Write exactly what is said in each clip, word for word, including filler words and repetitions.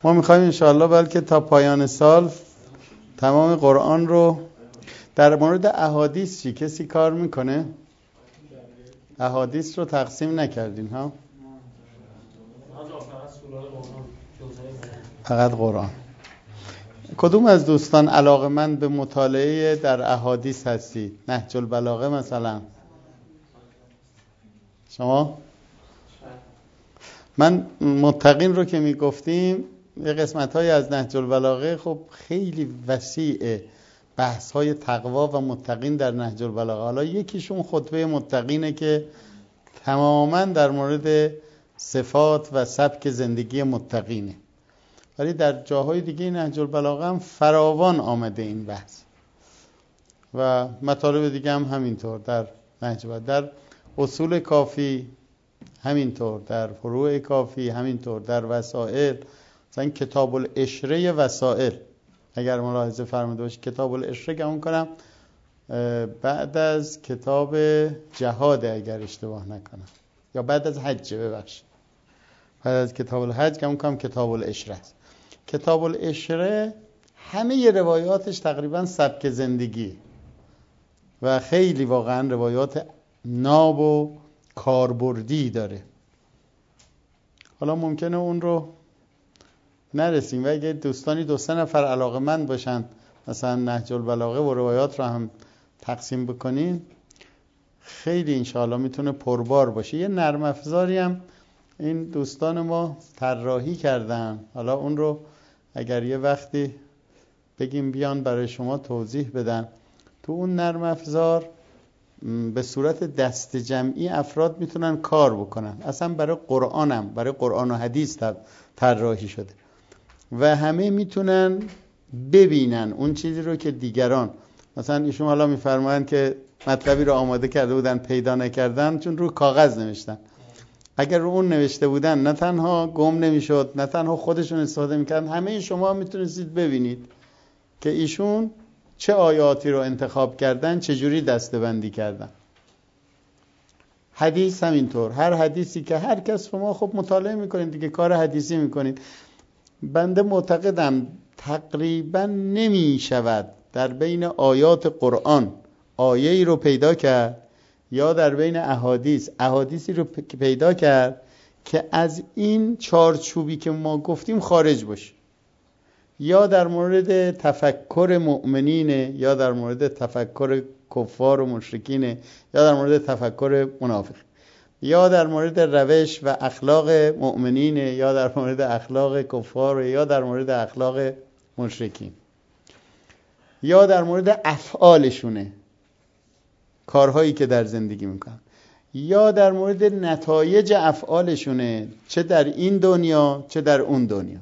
ما میخوایم انشاءالله بلکه تا پایان سال تمام قرآن رو. در مورد احادیث چی کسی کار میکنه؟ احادیث رو تقسیم نکردین ها؟ فقط قرآن. کدوم از دوستان علاقه‌مند به مطالعه در احادیث هستید؟ نهج البلاغه مثلا شما؟ من متقین رو که میگفتیم یه قسمت‌های از نهج البلاغه خب خیلی وسیعه، بحث‌های تقوا و متقین در نهج البلاغه. حالا یکیشون خطبه متقینه که تماماً در مورد صفات و سبک زندگی متقینه، ولی در جاهای دیگه نهج البلاغه هم فراوان آمده این بحث و مطالب دیگه هم همینطور. در نهج در اصول کافی همینطور، در فروع کافی همینطور، در وسائل مثلا کتاب الاشره وسائل اگر ملاحظه فرموده باشید، کتاب الاشره گمون کنم بعد از کتاب جهاد اگر اشتباه نکنم، یا بعد از حج، ببخشید بعد از کتاب الحج گمون کنم کتاب الاشره است. کتاب الاشره همه روایاتش تقریبا سبک زندگی و خیلی واقعا روایات ناب و کاربردی داره. حالا ممکنه اون رو نرسیم و اگه دوستانی دو سه نفر علاقه‌مند باشن مثلا نهج البلاغه و روایات رو هم تقسیم بکنین، خیلی انشاءالله میتونه پربار باشه. یه نرم افزاری هم این دوستان ما طراحی کردن، حالا اون رو اگر یه وقتی بگیم بیان برای شما توضیح بدن. تو اون نرم افزار به صورت دست جمعی افراد میتونن کار بکنن، اصلا برای قرآن هم برای قرآن و حدیث طراحی شده و همه میتونن ببینن اون چیزی رو که دیگران مثلا ایشون حالا میفرمایند که مطلبی رو آماده کرده بودن پیدا نکردن چون رو کاغذ نوشتن. اگر رو اون نوشته بودن نه تنها گم نمیشد، نه تنها خودشون استفاده میکردن، همه شما میتونستید ببینید که ایشون چه آیاتی رو انتخاب کردن، چه جوری دسته‌بندی کردن. حدیث همینطور، هر حدیثی که هر کس شما خب مطالعه میکنید دیگه، کار حدیثی میکنید. بنده معتقدم تقریبا نمیشود در بین آیات قرآن آیه‌ای رو پیدا کرد یا در بین احادیث احادیثی رو پیدا کرد که از این چارچوبی که ما گفتیم خارج باشه، یا در مورد تفکر مؤمنینه، یا در مورد تفکر کفار و مشرکینه، یا در مورد تفکر منافق، یا در مورد روش و اخلاق مؤمنینه، یا در مورد اخلاق کفار، یا در مورد اخلاق مشرکین، یا در مورد افعالشونه، کارهایی که در زندگی میکنن، یا در مورد نتایج افعالشونه، چه در این دنیا چه در اون دنیا.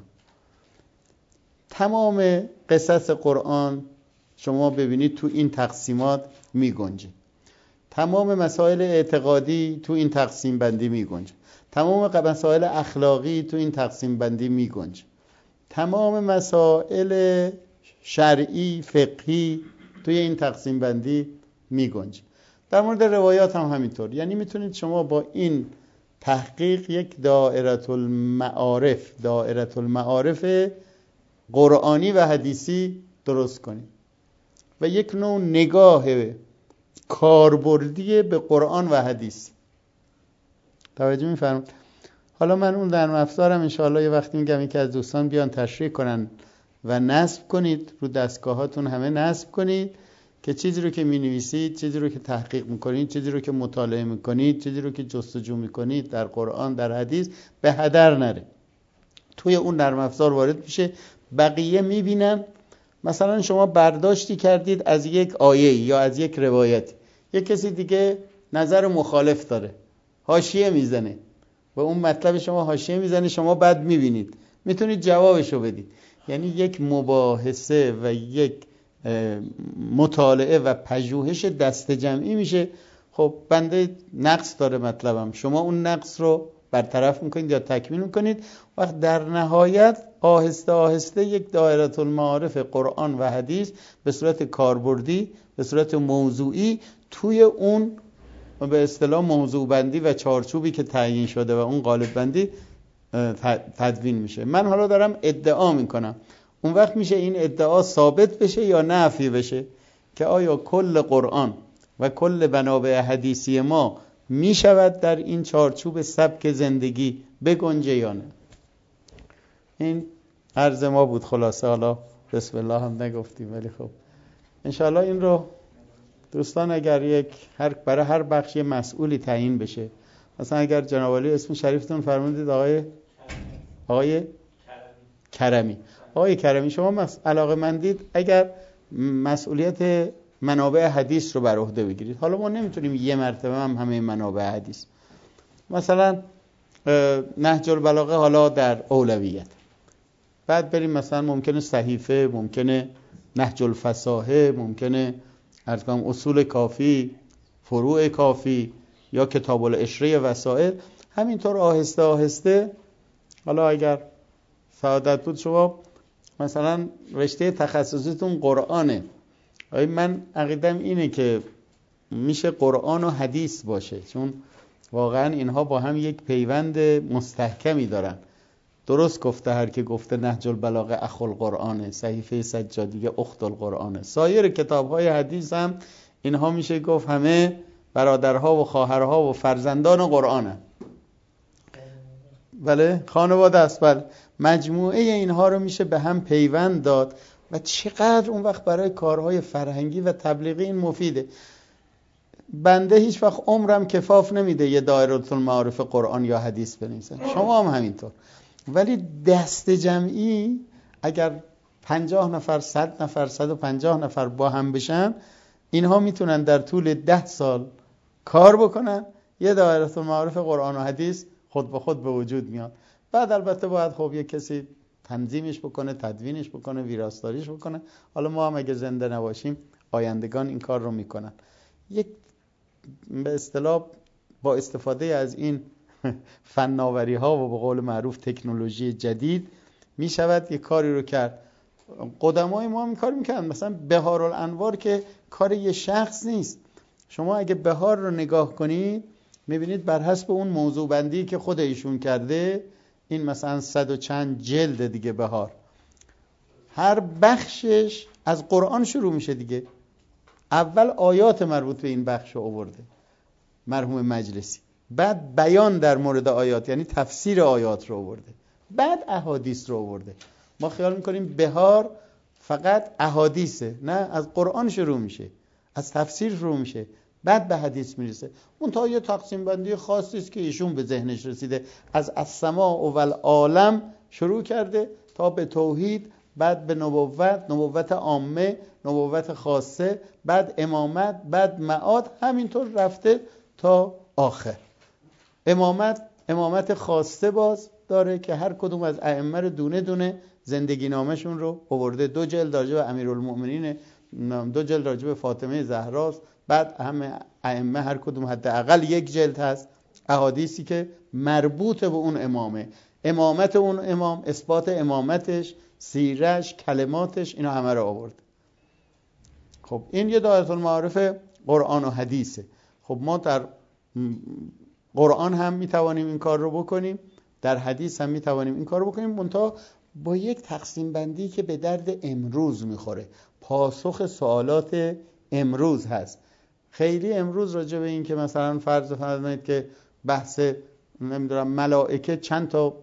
تمام قصص قرآن شما ببینید تو این تقسیمات می گنجه. تمام مسائل اعتقادی تو این تقسیم بندی می گنجه. تمام مسائل اخلاقی تو این تقسیم بندی می گنجه. تمام مسائل شرعی فقهی توی این تقسیم بندی می گنجه. در مورد روایات هم همینطور. یعنی میتونید شما با این تحقیق یک دائره المعارف دائره المعارف قرآنی و حدیثی درست کنید و یک نوع نگاه کاربردی به قرآن و حدیث. توجه می‌فرمایید؟ حالا من اون در افزارم انشاءالله یه وقتی میگم یکی از دوستان بیان تشریح کنن و نصب کنید، رو دستگاهاتون همه نصب کنید که چیزی رو که می‌نویسید، چیزی رو که تحقیق می‌کنید، چیزی رو که مطالعه می‌کنید، چیزی رو که جستجو می‌کنید در قرآن در حدیث به هدر نره. توی اون نرم افزار وارد میشه، بقیه میبینن. مثلا شما برداشتی کردید از یک آیه یا از یک روایت، یک کسی دیگه نظر مخالف داره، حاشیه میزنه و اون مطلب شما حاشیه میزنه، شما بعد میبینید میتونید جوابشو بدید. یعنی یک مباحثه و یک مطالعه و پژوهش دست جمعی میشه. خب بنده نقص داره مطلبم، شما اون نقص رو برطرف میکنید یا تکمیل میکنید. وقت در نهایت آهسته آهسته یک دائره المعارف قرآن و حدیث به صورت کاربردی، به صورت موضوعی توی اون به اصطلاح موضوع بندی و چارچوبی که تعیین شده و اون قالب بندی تدوین میشه. من حالا دارم ادعا میکنم، اون وقت میشه این ادعا ثابت بشه یا نفی بشه که آیا کل قرآن و کل منابع حدیثی ما میشود در این چارچوب سبک زندگی بگنجه یا نه. این عرض ما بود خلاصه. حالا بسم الله هم نگفتیم ولی خب انشاءالله این رو دوستان اگر یک هر برای هر بخش مسئولی تعیین بشه، مثلا اگر جناب عالی اسم شریفتون فرمودید آقای آقای کرمی، آقای کرمی شما علاقه مندید اگر مسئولیت منابع حدیث رو بر عهده بگیرید. حالا ما نمیتونیم یه مرتبه هم همه منابع حدیث، مثلا نهج البلاغه حالا در اولویت، بعد بریم مثلا ممکنه صحیفه، ممکنه نهج الفصاحه، ممکنه عرض کنم اصول کافی، فروع کافی یا کتاب العشره وسائل. همینطور آهسته آهسته حالا اگر سعادت بود شما مثلا رشته تخصصیتون قرآنه، من عقیدم اینه که میشه قرآن و حدیث باشه، چون واقعا اینها با هم یک پیوند مستحکمی دارن. درست گفته هر که گفته نهج البلاغه اخو القرآنه، صحیفه سجادیه اخت القرآنه. سایر کتاب‌های حدیث هم اینها میشه گفت همه برادرها و خواهرها و فرزندان قرآنن. بله خانواده است. بله مجموعه اینها رو میشه به هم پیوند داد و چقدر اون وقت برای کارهای فرهنگی و تبلیغی این مفیده. بنده هیچ وقت عمرم کفاف نمیده یه دایره المعارف قرآن یا حدیث بنویسم، شما هم همینطور، ولی دست جمعی اگر پنجاه نفر، صد نفر، صد و پنجاه نفر با هم بشن، اینها میتونن در طول ده سال کار بکنن، یه دایره المعارف قرآن و حدیث خود به خود به وجود میاد. بعد البته باید خب یه کسی تنظیمش بکنه، تدوینش بکنه، ویراستاریش بکنه. حالا ما هم اگه زنده نباشیم آیندگان این کار رو میکنن. یک به اصطلاح با استفاده از این فناوری ها و به قول معروف تکنولوژی جدید می شود یک کاری رو کرد. قدمای ما هم این کار میکنن. مثلا بهارالانوار که کار یه شخص نیست. شما اگه بهار رو نگاه کنید میبینید بر حسب اون موضوع بندی که خود ایشون کرده، این مثلا صد و چند جلد دیگه بهار، هر بخشش از قرآن شروع میشه دیگه. اول آیات مربوط به این بخش رو آورده مرحوم مجلسی، بعد بیان در مورد آیات یعنی تفسیر آیات رو آورده، بعد احادیث رو آورده. ما خیال میکنیم بهار فقط احادیثه، نه، از قرآن شروع میشه، از تفسیر شروع میشه، بعد به حدیث میرسه. اون تا یه تقسیم بندی خاصی است که ایشون به ذهنش رسیده، از السماء و العالم شروع کرده تا به توحید، بعد به نبوت، نبوت عامه، نبوت خاصه، بعد امامت، بعد معاد، همینطور رفته تا آخر. امامت امامت خاصه باز داره که هر کدوم از ائمه رو دونه دونه زندگی نامشون رو آورده. دو جلد راجع به امیرالمؤمنین، دو جلد راجع به فاطمه زهراست، بعد همه ائمه هر کدوم حداقل یک جلد هست، احادیثی که مربوط به اون امامه، امامت اون امام، اثبات امامتش، سیرش، کلماتش، اینا همه رو آورد. خب این یه دایره المعارف قرآن و حدیثه. خب ما در قرآن هم میتوانیم این کار رو بکنیم، در حدیث هم میتوانیم این کار رو بکنیم، منتها با یک تقسیم بندی که به درد امروز میخوره، پاسخ سوالات امروز هست. خیلی امروز راجع به این که مثلا فرض فرمایید که بحث نمیدونم ملائکه چند تا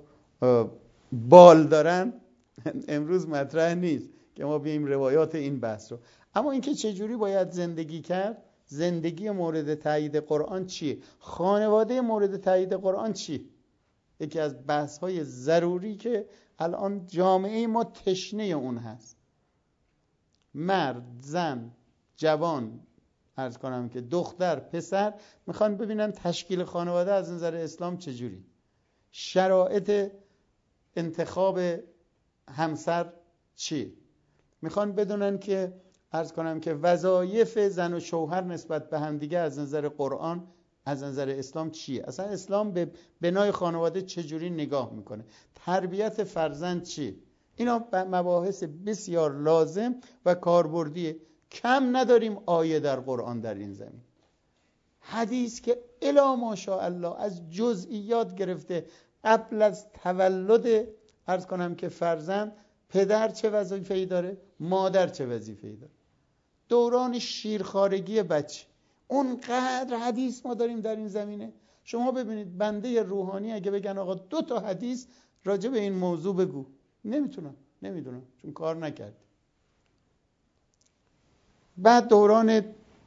بال دارن امروز مطرح نیست که ما بیایم روایات این بحث رو. اما اینکه چجوری باید زندگی کرد، زندگی مورد تایید قرآن چیه، خانواده مورد تایید قرآن چیه، یکی از بحث‌های ضروری که الان جامعه ما تشنه اون هست. مرد، زن، جوان، عرض کنم که دختر، پسر میخوان ببینن تشکیل خانواده از نظر اسلام چجوری، شرایط انتخاب همسر چی، میخوان بدونن که عرض کنم که وظایف زن و شوهر نسبت به هم دیگه از نظر قرآن، از نظر اسلام چیه، اصلا اسلام به بنای خانواده چجوری نگاه میکنه، تربیت فرزند چیه. اینا مباحث بسیار لازم و کاربردیه. کم نداریم آیه در قرآن در این زمین. حدیث که الا ماشاءالله از جزئیات گرفته قبل از تولد عرض کنم که فرزند، پدر چه وظیفه‌ای داره، مادر چه وظیفه‌ای داره. دوران شیرخوارگی بچه، اونقدر حدیث ما داریم در این زمینه. شما ببینید بنده روحانی اگه بگن آقا دو تا حدیث راجع به این موضوع بگو، نمیتونم نمیدونم چون کار نکردی. بعد دوران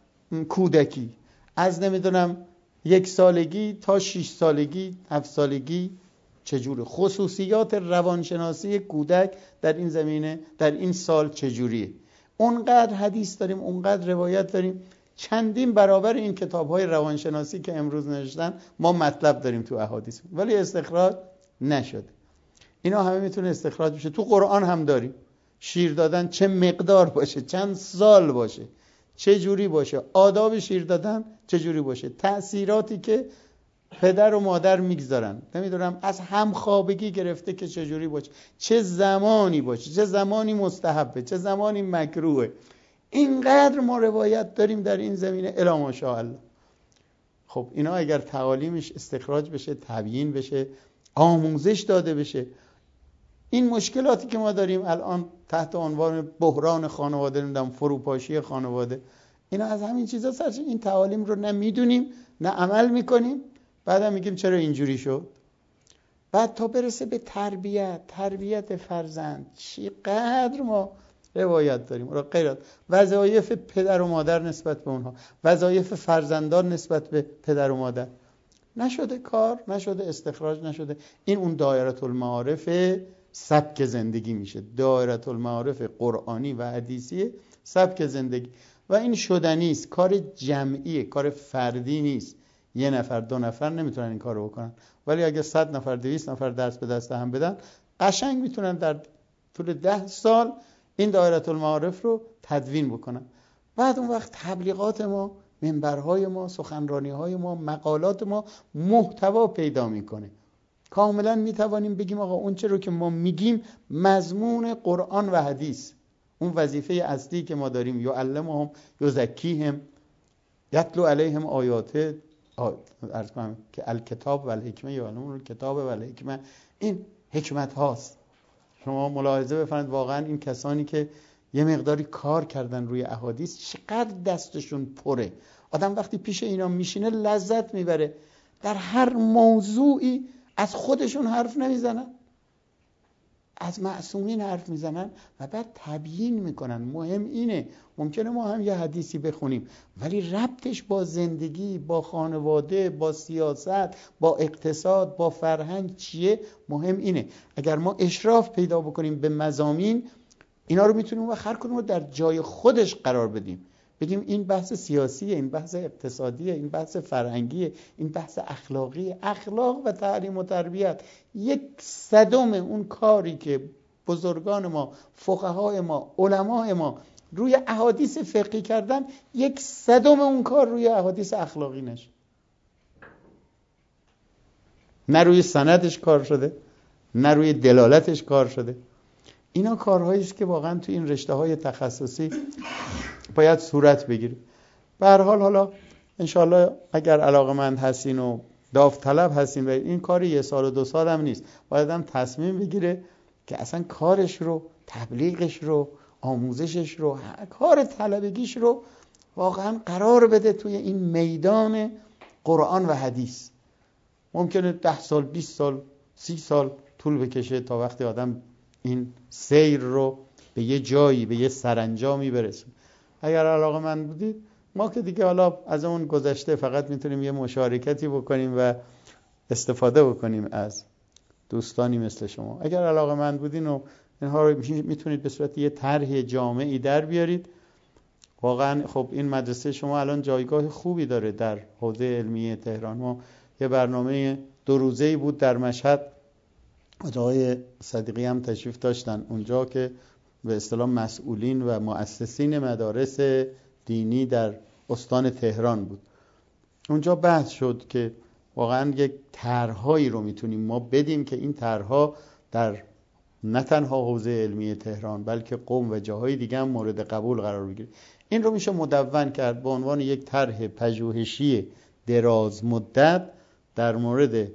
کودکی، از نمیدونم یک سالگی تا شش سالگی، هفت سالگی، چجوره؟ خصوصیات روانشناسی کودک در این زمینه در این سال چجوریه؟ اونقدر حدیث داریم، اونقدر روایت داریم، چندین برابر این کتاب‌های روانشناسی که امروز نوشتن ما مطلب داریم تو احادیث، ولی استخراج نشده. اینا همه میتونه استخراج بشه. تو قرآن هم داریم شیر دادن چه مقدار باشه، چند سال باشه، چه جوری باشه، آداب شیر دادن چه جوری باشه، تأثیراتی که پدر و مادر میگذارن، نمیدونم از همخوابگی گرفته که چه جوری باشه، چه زمانی باشه، چه زمانی مستحبه، چه زمانی مکروهه. اینقدر ما روایت داریم در این زمینه الا ماشاءالله. خب اینا اگر تعالیمش استخراج بشه، تبیین بشه، آموزش داده بشه، این مشکلاتی که ما داریم الان تحت عنوان بحران خانواده، نمیدونم فروپاشی خانواده، اینا از همین چیزا سرچ. این تعالیم رو نه میدونیم نه عمل میکنیم، بعدم میگیم چرا اینجوری شد. بعد تا برسه به تربیت، تربیت فرزند، چقدر ما روایت داریم. را غیرت وظایف پدر و مادر نسبت به اونها، وظایف فرزندان نسبت به پدر و مادر، نشده کار، نشده استخراج، نشده. این اون دایره المعارف سبک زندگی میشه، دایره المعارف قرآنی و حدیثی سبک زندگی. و این شدنی است، کار جمعیه، کار فردی نیست. یه نفر دو نفر نمیتونن این کارو بکنن، ولی اگه صد نفر دویست نفر دست به دست هم بدن، قشنگ میتونن در طول ده سال این دایره المعارف رو تدوین بکنن. بعد اون وقت تبلیغات ما، منبرهای ما، سخنرانیهای ما، مقالات ما محتوا پیدا میکنه. کاملا میتوانیم بگیم آقا اون چه رو که ما میگیم مضمون قرآن و حدیث، اون وظیفه اصلی که ما داریم، یعلمهم یزکیهم یتلو علیهم آیاته، عرض کنم که الکتاب و الحکمه، یعلمون الکتاب و الحکمه، این حکمت هاست. شما ملاحظه بفرمایید واقعا این کسانی که یه مقداری کار کردن روی احادیث چقدر دستشون پره. آدم وقتی پیش اینا میشینه لذت میبره. در هر موضوعی از خودشون حرف نمیزنن، از معصومین حرف میزنن و بعد تبیین میکنن. مهم اینه، ممکنه ما هم یه حدیثی بخونیم ولی ربطش با زندگی، با خانواده، با سیاست، با اقتصاد، با فرهنگ چیه؟ مهم اینه. اگر ما اشراف پیدا بکنیم به مضامین، اینا رو میتونیم و هر کدوم رو در جای خودش قرار بدیم. بگیم این بحث سیاسیه، این بحث اقتصادیه، این بحث فرهنگیه، این بحث اخلاقیه. اخلاق و تعلیم و تربیت یک صدم اون کاری که بزرگان ما، فقهای ما، علمای ما روی احادیث فقهی کردن، یک صدم اون کار روی احادیث اخلاقی نشه. نه روی سندش کار شده، نه روی دلالتش کار شده. اینا کارهایی است که واقعا تو این رشته‌های تخصصی باید صورت بگیره. به هر حال حالا انشالله اگر علاقه‌مند هستین و داوطلب هستین و این کاری یه سال و دو سال هم نیست، باید هم تصمیم بگیره که اصلا کارش رو، تبلیغش رو، آموزشش رو، کار طلبگیش رو واقعا قرار بده توی این میدان قرآن و حدیث. ممکنه ده سال، بیست سال، سی سال طول بکشه تا وقتی آدم این سیر رو به یه جایی، به یه سرانجامی برسه. اگر علاقه‌مند بودید، ما که دیگه حالا از اون گذشته فقط میتونیم یه مشارکتی بکنیم و استفاده بکنیم از دوستانی مثل شما. اگر علاقه‌مند بودین و اینها رو میتونید به صورت یه طرح جامعی در بیارید. واقعا خب این مدرسه شما الان جایگاه خوبی داره در حوزه علمیه تهران. ما یه برنامه دو روزه‌ای بود در مشهد، آقای صدیقی هم تشریف داشتن اونجا که به اصطلاح مسئولین و مؤسسین مدارس دینی در استان تهران بود. اونجا بحث شد که واقعا یک طرح‌هایی رو میتونیم ما بدیم که این طرح‌ها در نه تنها حوزه علمی تهران بلکه قم و جاهای دیگه هم مورد قبول قرار بگیره. این رو میشه مدون کرد به عنوان یک طرح پژوهشی دراز مدت در مورد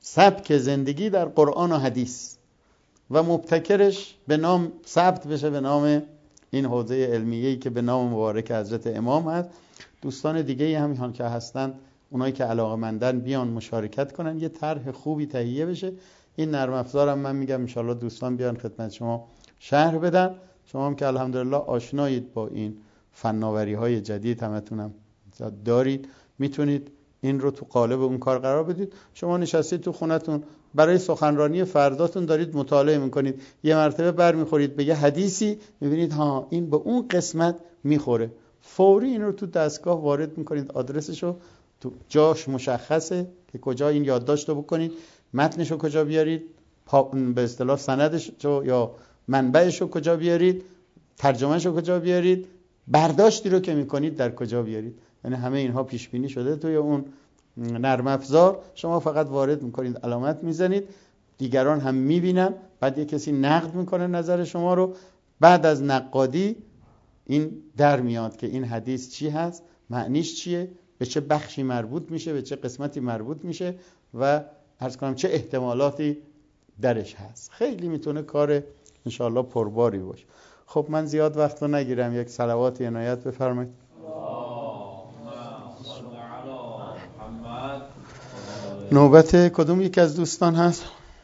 سبک زندگی در قرآن و حدیث و مبتکرش به نام ثبت بشه به نام این حوزه علمیه‌ای که به نام مبارک حضرت امام هست. دوستان دیگه هم که هستن، اونایی که علاقه‌مندن بیان مشارکت کنن، یه طرح خوبی تهیه بشه. این نرم افزارم من میگم ان شاءالله دوستان بیان خدمت شما شرح بدن. شما هم که الحمدلله آشنایید با این فناوری‌های جدید، همتونم دارید، میتونید این رو تو قالب اون کار قرار بدید. شما نشستید تو خونتون برای سخنرانی فرداتون دارید مطالعه میکنید، یه مرتبه بر میخورید به یه حدیثی، میبینید ها این به اون قسمت میخوره، فوری این رو تو دستگاه وارد میکنید، آدرسشو تو جاش مشخصه که کجا این یادداشت رو بکنید، متنشو کجا بیارید، به اصطلاح سندش یا منبعشو کجا بیارید، ترجمهشو کجا بیارید، برداشتی رو که میکنید در کجا بیارید. یعنی همه اینها پیش بینی شده توی اون نرم افزار. شما فقط وارد میکنید، علامت میزنید، دیگران هم میبینن، بعد یه کسی نقد میکنه نظر شما رو، بعد از نقادی این در میاد که این حدیث چی هست، معنیش چیه، به چه بخشی مربوط میشه، به چه قسمتی مربوط میشه و عرض کنم چه احتمالاتی درش هست. خیلی میتونه کار انشاءالله پرباری باشه. خب من زیاد وقت رو نگیرم، یک صلواتی عنایت بفرمایید. نوبت کدوم یک از دوستان هست؟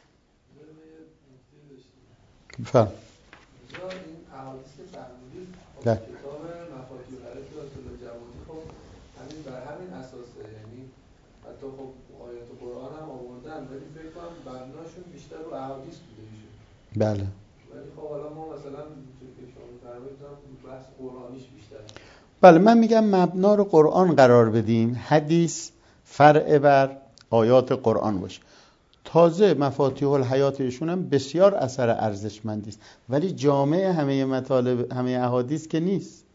بفرم. این احادیث که فرمودید کتاب مفاتیح العرف آیت جوادی، خب همین بر همین اساسه، یعنی حتی خب آیات قرآن هم آوردن ولی فکر کنم مبناشون بیشتر رو احادیث بوده میشه. بله. ولی خب حالا ما مثلا چون که شما فرمودید بحث قرآنیش بیشتر. بله، من میگم مبنا رو قرآن قرار بدیم، حدیث فرع بر آیات قرآن باشه. تازه مفاتیح الحیات ایشون هم بسیار اثر ارزشمندی است، ولی جامع همه مطالب همه احادیث که نیست.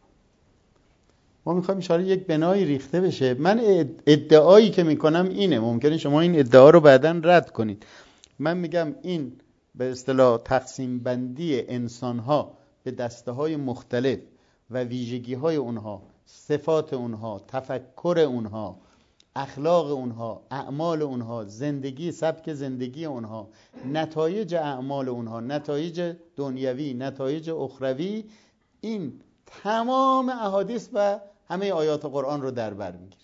ما میخوایم ان شاءالله یک بنایی ریخته بشه. من ادعایی که میکنم اینه، ممکنه شما این ادعا رو بعداً رد کنید. من میگم این به اصطلاح تقسیم بندی انسان‌ها به دسته‌های مختلف و ویژگی‌های اونها، صفات اونها، تفکر اونها، اخلاق اونها، اعمال اونها، زندگی، سبک زندگی اونها، نتایج اعمال اونها، نتایج دنیوی، نتایج اخروی، این تمام احادیث و همه آیات قرآن رو در بر میگیره.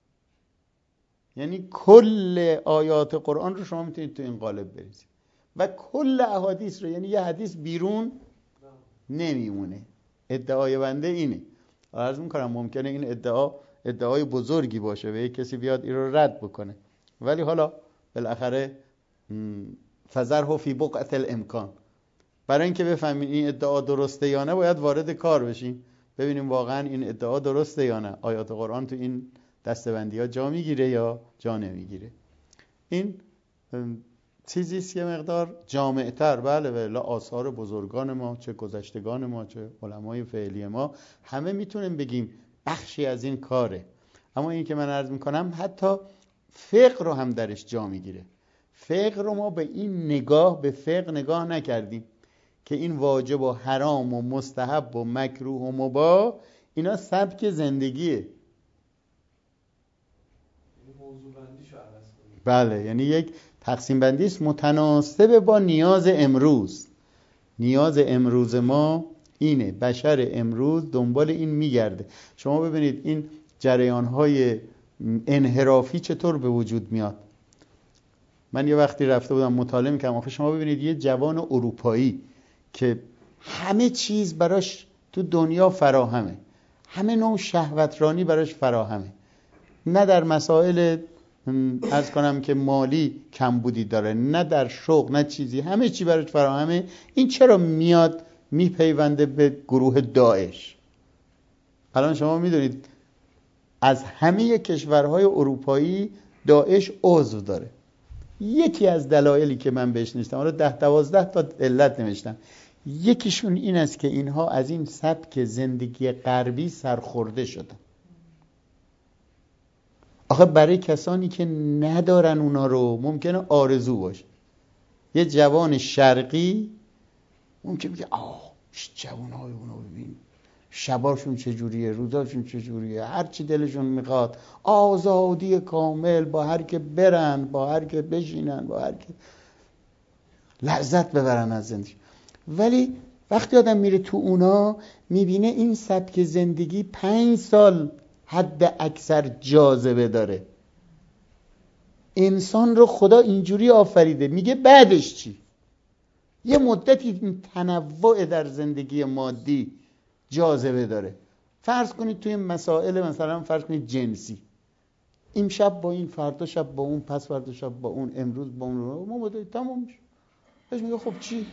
یعنی کل آیات قرآن رو شما میتونید تو این قالب بریزید و کل احادیث رو، یعنی یه حدیث بیرون نمیمونه. ادعای بنده اینه. عرض میکنم ممکنه این ادعا ادعای بزرگی باشه و یک کسی بیاد این رو رد بکنه، ولی حالا بالاخره فذره فی بقعة الامکان. برای اینکه بفهمین این ادعا درسته یا نه باید وارد کار بشیم، ببینیم واقعا این ادعا درسته یا نه، آیات قرآن تو این دستبندی ها جا میگیره یا جا نمیگیره. این چیزیست یه مقدار جامع‌تر. بله ولی آثار بزرگان ما، چه گذشتگان ما چه علمای فعلی ما، همه میتونیم بگیم بخشی از این کاره. اما این که من عرض میکنم حتی فقه رو هم درش جا میگیره. فقه رو ما به این نگاه به فقه نگاه نکردیم که این واجب و حرام و مستحب و مکروه و مباح اینا سبک زندگیه. بله، یعنی یک تقسیم بندی است متناسب با نیاز امروز. نیاز امروز ما اینه، بشر امروز دنبال این میگرده. شما ببینید این جریان‌های انحرافی چطور به وجود میاد. من یه وقتی رفته بودم مطالعه می‌کردم، آخه شما ببینید یه جوان اروپایی که همه چیز براش تو دنیا فراهمه، همه نوع شهوترانی براش فراهمه، نه در مسائل عرض کنم که مالی کمبودی داره، نه در شوق، نه چیزی، همه چی براش فراهمه. این چرا میاد میپیونده به گروه داعش؟ الان شما میدونید از همه کشورهای اروپایی داعش عضو داره. یکی از دلایلی که من بهش نوشتم، حالا ده دوازده تا علت نوشتم، یکیشون این است که اینها از این سبک زندگی غربی سرخورده شدن. آخه برای کسانی که ندارن اونا رو ممکنه آرزو باشه. یه جوان شرقی ممکنه بگه آه جوانهای اونا ببین شباشون چجوریه، روزاشون چجوریه، هر چی دلشون میخواد، آزادی کامل، با هر که برن، با هر که بشینن، با هر که لذت ببرن از زندگی. ولی وقتی آدم میره تو اونا میبینه این سبک زندگی پنج سال حد اکثر جاذبه داره. انسان رو خدا اینجوری آفریده، میگه بعدش چی؟ یه مدتی این تنوع در زندگی مادی جاذبه داره. فرض کنید توی مسائل مثلا فرض کنید جنسی، این شب با این، فردا شب با اون، پس فردا شب با اون، امروز با اون، ما مدتی تمام میشه. بهش میگه خب چی؟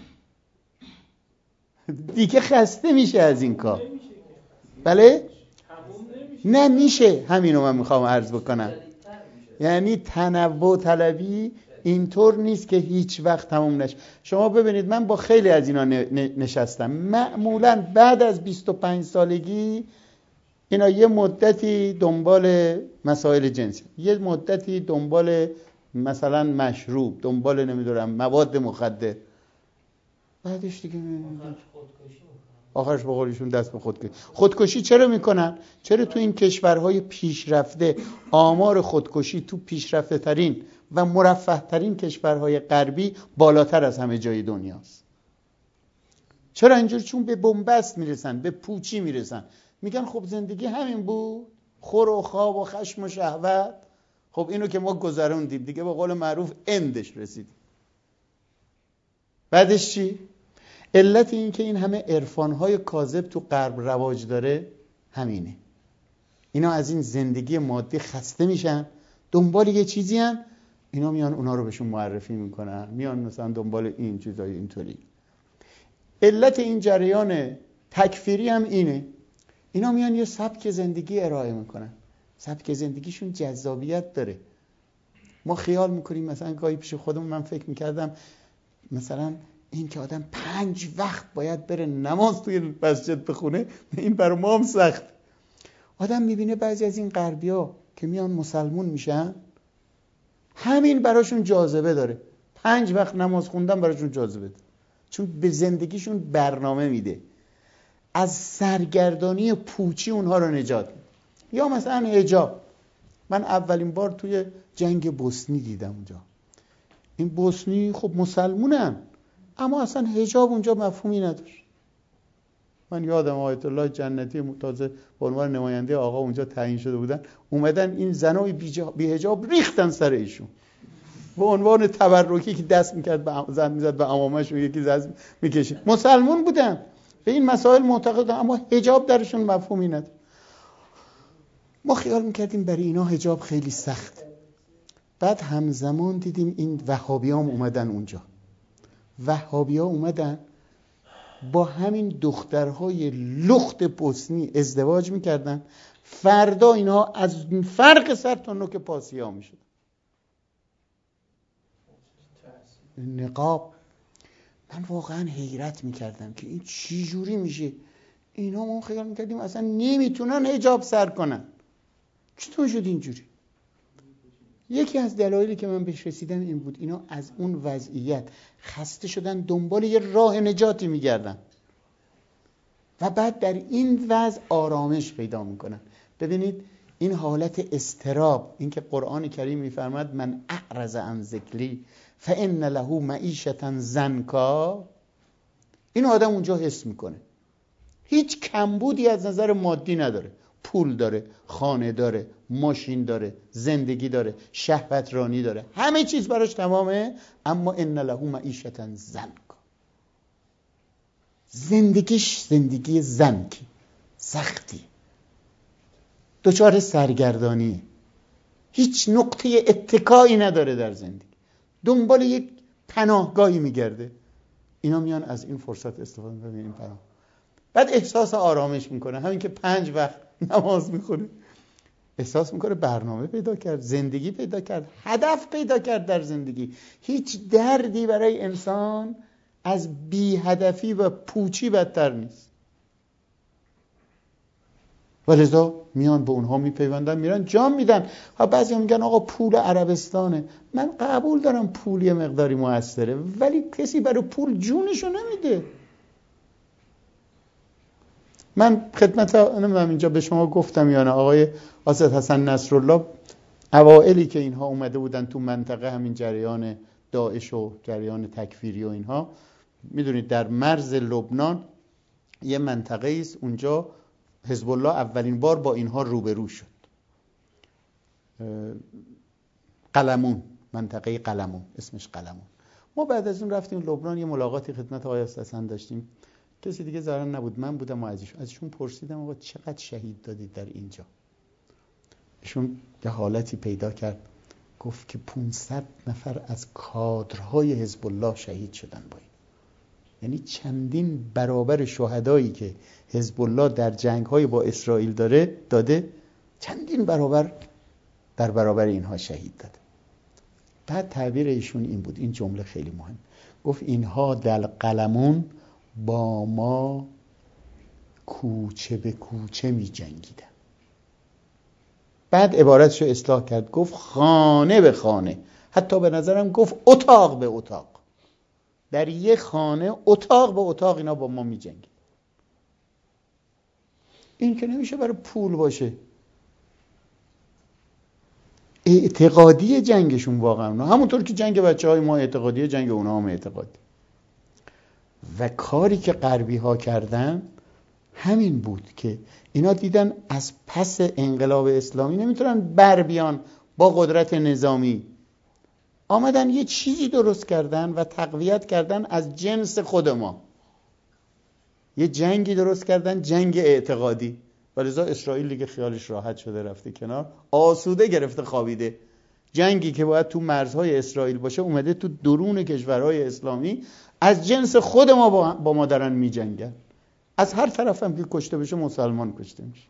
دیگه خسته میشه از این کار. بله؟ نه میشه. همینو من میخوام عرض بکنم. یعنی تنوع طلبی اینطور نیست که هیچ وقت تموم نشه. شما ببینید من با خیلی از اینا نشستم، معمولا بعد از بیست و پنج سالگی اینا یه مدتی دنبال مسائل جنسی، یه مدتی دنبال مثلا مشروب، دنبال نمیدونم مواد مخدر، بعدش دیگه آخرش به قولشون دست به خودکشی. خودکشی چرا میکنن؟ چرا تو این کشورهای پیشرفته آمار خودکشی تو پیشرفته ترین و مرفه ترین کشورهای غربی بالاتر از همه جای دنیاست؟ چرا اینجور؟ چون به بنبست میرسن، به پوچی میرسن، میگن خب زندگی همین بود، خور و خواب و خشم و شهوت، خب اینو که ما گذروندیم دیگه، به قول معروف اندش رسیدیم. بعدش چی؟ علت این که این همه عرفان‌های کاذب تو غرب رواج داره همینه. اینا از این زندگی مادی خسته میشن، دنبال یه چیزی هن، اینا میان اونا رو بهشون معرفی میکنن، میان مثلا دنبال این چیزای اینطوری. علت این جریان تکفیری هم اینه. اینا میان یه سبک زندگی ارائه میکنن، سبک زندگیشون جذابیت داره. ما خیال میکنیم مثلا گاهی پیش خودمون من فکر میکردم مثلا این که آدم پنج وقت باید بره نماز توی مسجد بخونه، این برای ما هم سخت. آدم میبینه بعضی از این غربی‌ها که میان مسلمون میشن، همین براشون جاذبه داره، پنج وقت نماز خوندن براشون جاذبه داره، چون به زندگیشون برنامه میده، از سرگردانی پوچی اونها رو نجات میده. یا مثلا حجاب، من اولین بار توی جنگ بوسنی دیدم اونجا. این بوسنی خب مسلمونن، اما اصلا حجاب اونجا مفهومی نداشت. من یادم آیت الله جنتی تازه به عنوان نماینده آقا اونجا تعیین شده بودن، اومدن این زنای بی حجاب ریختن سر ایشون به عنوان تبرکی که دست میکرد به زن میزد به عمامش و یکی دست میکشید. مسلمون بودن، به این مسائل معتقدن، اما حجاب درشون مفهومی نداشت. ما خیال میکردیم برای اینا حجاب خیلی سخت. بعد همزمان دیدیم این وهابیام اومدن اونجا. وهابی‌ها اومدن با همین دخترهای لخت بوسنی ازدواج میکردن، فردا اینها از فرق سر تا نوک پاسیا میشد. نقاب، من واقعا حیرت میکردم که این چی جوری میشه. اینا ما خیال میکردیم اصلا نمیتونن حجاب سر کنن، چطور شد اینجوری؟ یکی از دلایلی که من بهش رسیدم این بود، اینا از اون وضعیت خسته شدن، دنبال یه راه نجاتی میگردن و بعد در این وضع آرامش پیدا میکنن. ببینید این حالت اضطراب، این که قرآن کریم میفرماد من اعرض عن ذکری فان له معیشة ضنکا، این آدم اونجا حس میکنه هیچ کمبودی از نظر مادی نداره، پول داره، خانه داره، ماشین داره، زندگی داره، شهوت رانی داره، همه چیز براش تمامه، اما ان له معیشة ضنکا، زندگیش زندگی زنکی، سختی، دچار سرگردانی، هیچ نقطه اتکایی نداره در زندگی، دنبال یک پناهگاهی میگرده. اینا میان از این فرصت استفاده میکنن، این پناه، بعد احساس آرامش میکنه. همین که پنج وقت نماز میخونه احساس میکنه برنامه پیدا کرد، زندگی پیدا کرد، هدف پیدا کرد در زندگی. هیچ دردی برای انسان از بی هدفی و پوچی بدتر نیست. ولذا میان به اونها میپیوندن، میرن جام میدن. ها بعضی میگن آقا پول عربستانه. من قبول دارم پول یه مقداری موثره، ولی کسی برای پول جونشو نمیده. من خدمت نمیدونم اینجا به شما گفتم یا نه، آقای آصد حسن نصرالله اوائلی که اینها اومده بودن تو منطقه، همین جریان داعش و جریان تکفیری و اینها، میدونید در مرز لبنان یه منطقه است، اونجا حزب الله اولین بار با اینها روبرو شد. قلمون، منطقه قلمون، اسمش قلمون. ما بعد از اون رفتیم لبنان، یه ملاقاتی خدمت آقای حسن داشتیم، کسی دیگه ظاهرا نبود، من بودم و ازشون ازشون پرسیدم آقا چقدر شهید دادید در اینجا؟ ایشون یه حالتی پیدا کرد، گفت که پانصد نفر از کادرهای حزب الله شهید شدن با این. یعنی چندین برابر شهدایی که حزب الله در جنگ‌های با اسرائیل داره داده، چندین برابر در برابر اینها شهید داده. بعد تعبیر ایشون این بود، این جمله خیلی مهم، گفت اینها در قلمون با ما کوچه به کوچه می جنگیدن. بعد عبارتشو اصلاح کرد، گفت خانه به خانه، حتی به نظرم گفت اتاق به اتاق، در یه خانه اتاق به اتاق اینا با ما می جنگیدن. این که نمیشه برای پول باشه، اعتقادی جنگشون واقعا، همونطور که جنگ بچه های ما اعتقادی، جنگ اونا هم اعتقادی. و کاری که غربی ها کردن همین بود که اینا دیدن از پس انقلاب اسلامی نمیتونن بر بیان با قدرت نظامی، آمدن یه چیزی درست کردن و تقویت کردن از جنس خود ما، یه جنگی درست کردن، جنگ اعتقادی. ولذا اسرائیل دیگه خیالش راحت شده، رفته کنار، آسوده گرفته خوابیده. جنگی که باید تو مرزهای اسرائیل باشه اومده تو درون کشورهای اسلامی، از جنس خود ما با ما دارن می جنگن. از هر طرف هم که کشته بشه مسلمان کشته میشه.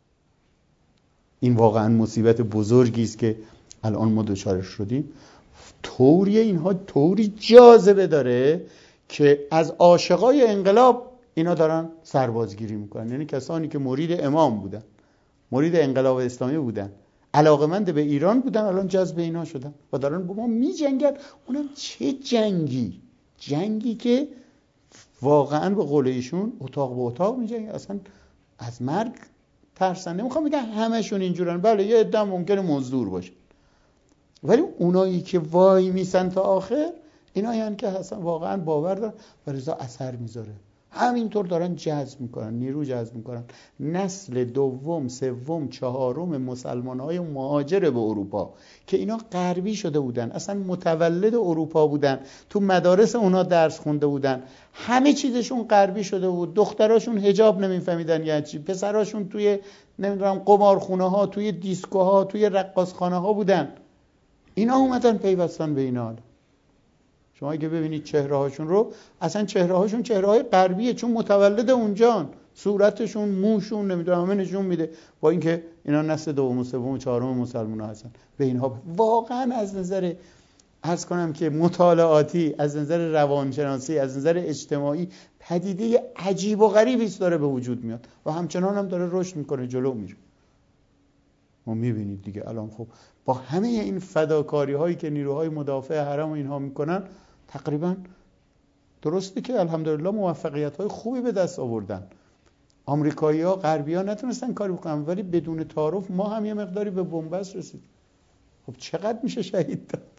این واقعا مصیبت بزرگی است که الان ما دچارش شدیم. طوری اینها طوری جاذبه داره که از عاشقای انقلاب اینا دارن سربازگیری میکنن. یعنی کسانی که مرید امام بودن، مرید انقلاب اسلامی بودن، علاقمند به ایران بودن، الان جذب اینا شدن و دارن با ما میجنگن. اونم چه جنگی؟ جنگی که واقعا به قول ایشون اتاق به اتاق میجنگن، اصلا از مرگ ترسن. نمیخوام بگم همشون اینجورن، بله یه عده ممکنه مزدور باشه، ولی اونایی که وای میسن تا آخر اینایی هستن که اصلا واقعا باور دارن و رضا اثر میذاره. همینطور دارن جذب میکنن، نیرو جذب میکنن. نسل دوم، سوم، چهارم مسلمان‌های مهاجر به اروپا که اینا غربی شده بودن، اصلا متولد اروپا بودن، تو مدارس اونا درس خونده بودن، همه چیزشون غربی شده بود، دختراشون حجاب نمیفهمیدن یعنی چی، پسراشون توی نمیدونم قمارخونه ها، توی دیسکوها، توی رقاصخانه ها بودن. اینا اومدن پیوستن به اینا. شما اگه ببینید چهره هاشون رو، اصلا چهره هاشون چهره های غربیه، چون متولد اونجان، صورتشون، موشون، نمیدونم همه نشون میده با اینکه اینا نسل دوم و سوم و چهارم مسلمان ها هستن. به اینها واقعا از نظر عرض کنم که مطالعاتی، از نظر روانشناسی، از نظر اجتماعی پدیده عجیب و غریبی است داره به وجود میاد و همچنان هم داره رشد میکنه، جلو میره. ما میبینید دیگه الان خب با همه این فداکاری هایی که نیروهای مدافع حرم و اینها میکنن، تقریبا درسته که الحمدلله موفقیت های خوبی به دست آوردن. آمریکایی ها، غربی ها نتونستن کاری بکنن، ولی بدون تعارف ما هم یه مقداری به بنبست رسید. خب چقدر میشه شهید داد؟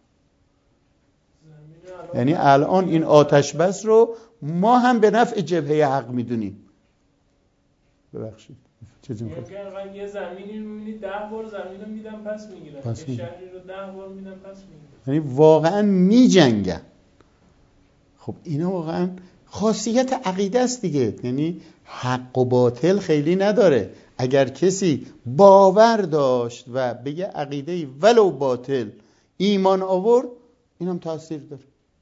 یعنی الان این آتش بس رو ما هم به نفع جبهه حق میدونیم. ببخشید چیزی میگم که یه زمینی رو میبینید ده بار زمین رو میدن پس میگیرن، یه شهری رو ده بار میدن پس میگیرن، یعنی واقعا میجنگن. خب اینا واقعا خاصیت عقیده است دیگه، یعنی حق و باطل خیلی نداره. اگر کسی باور داشت و بگه عقیده‌ای ولو باطل ایمان آورد، اینم تاثیر داره.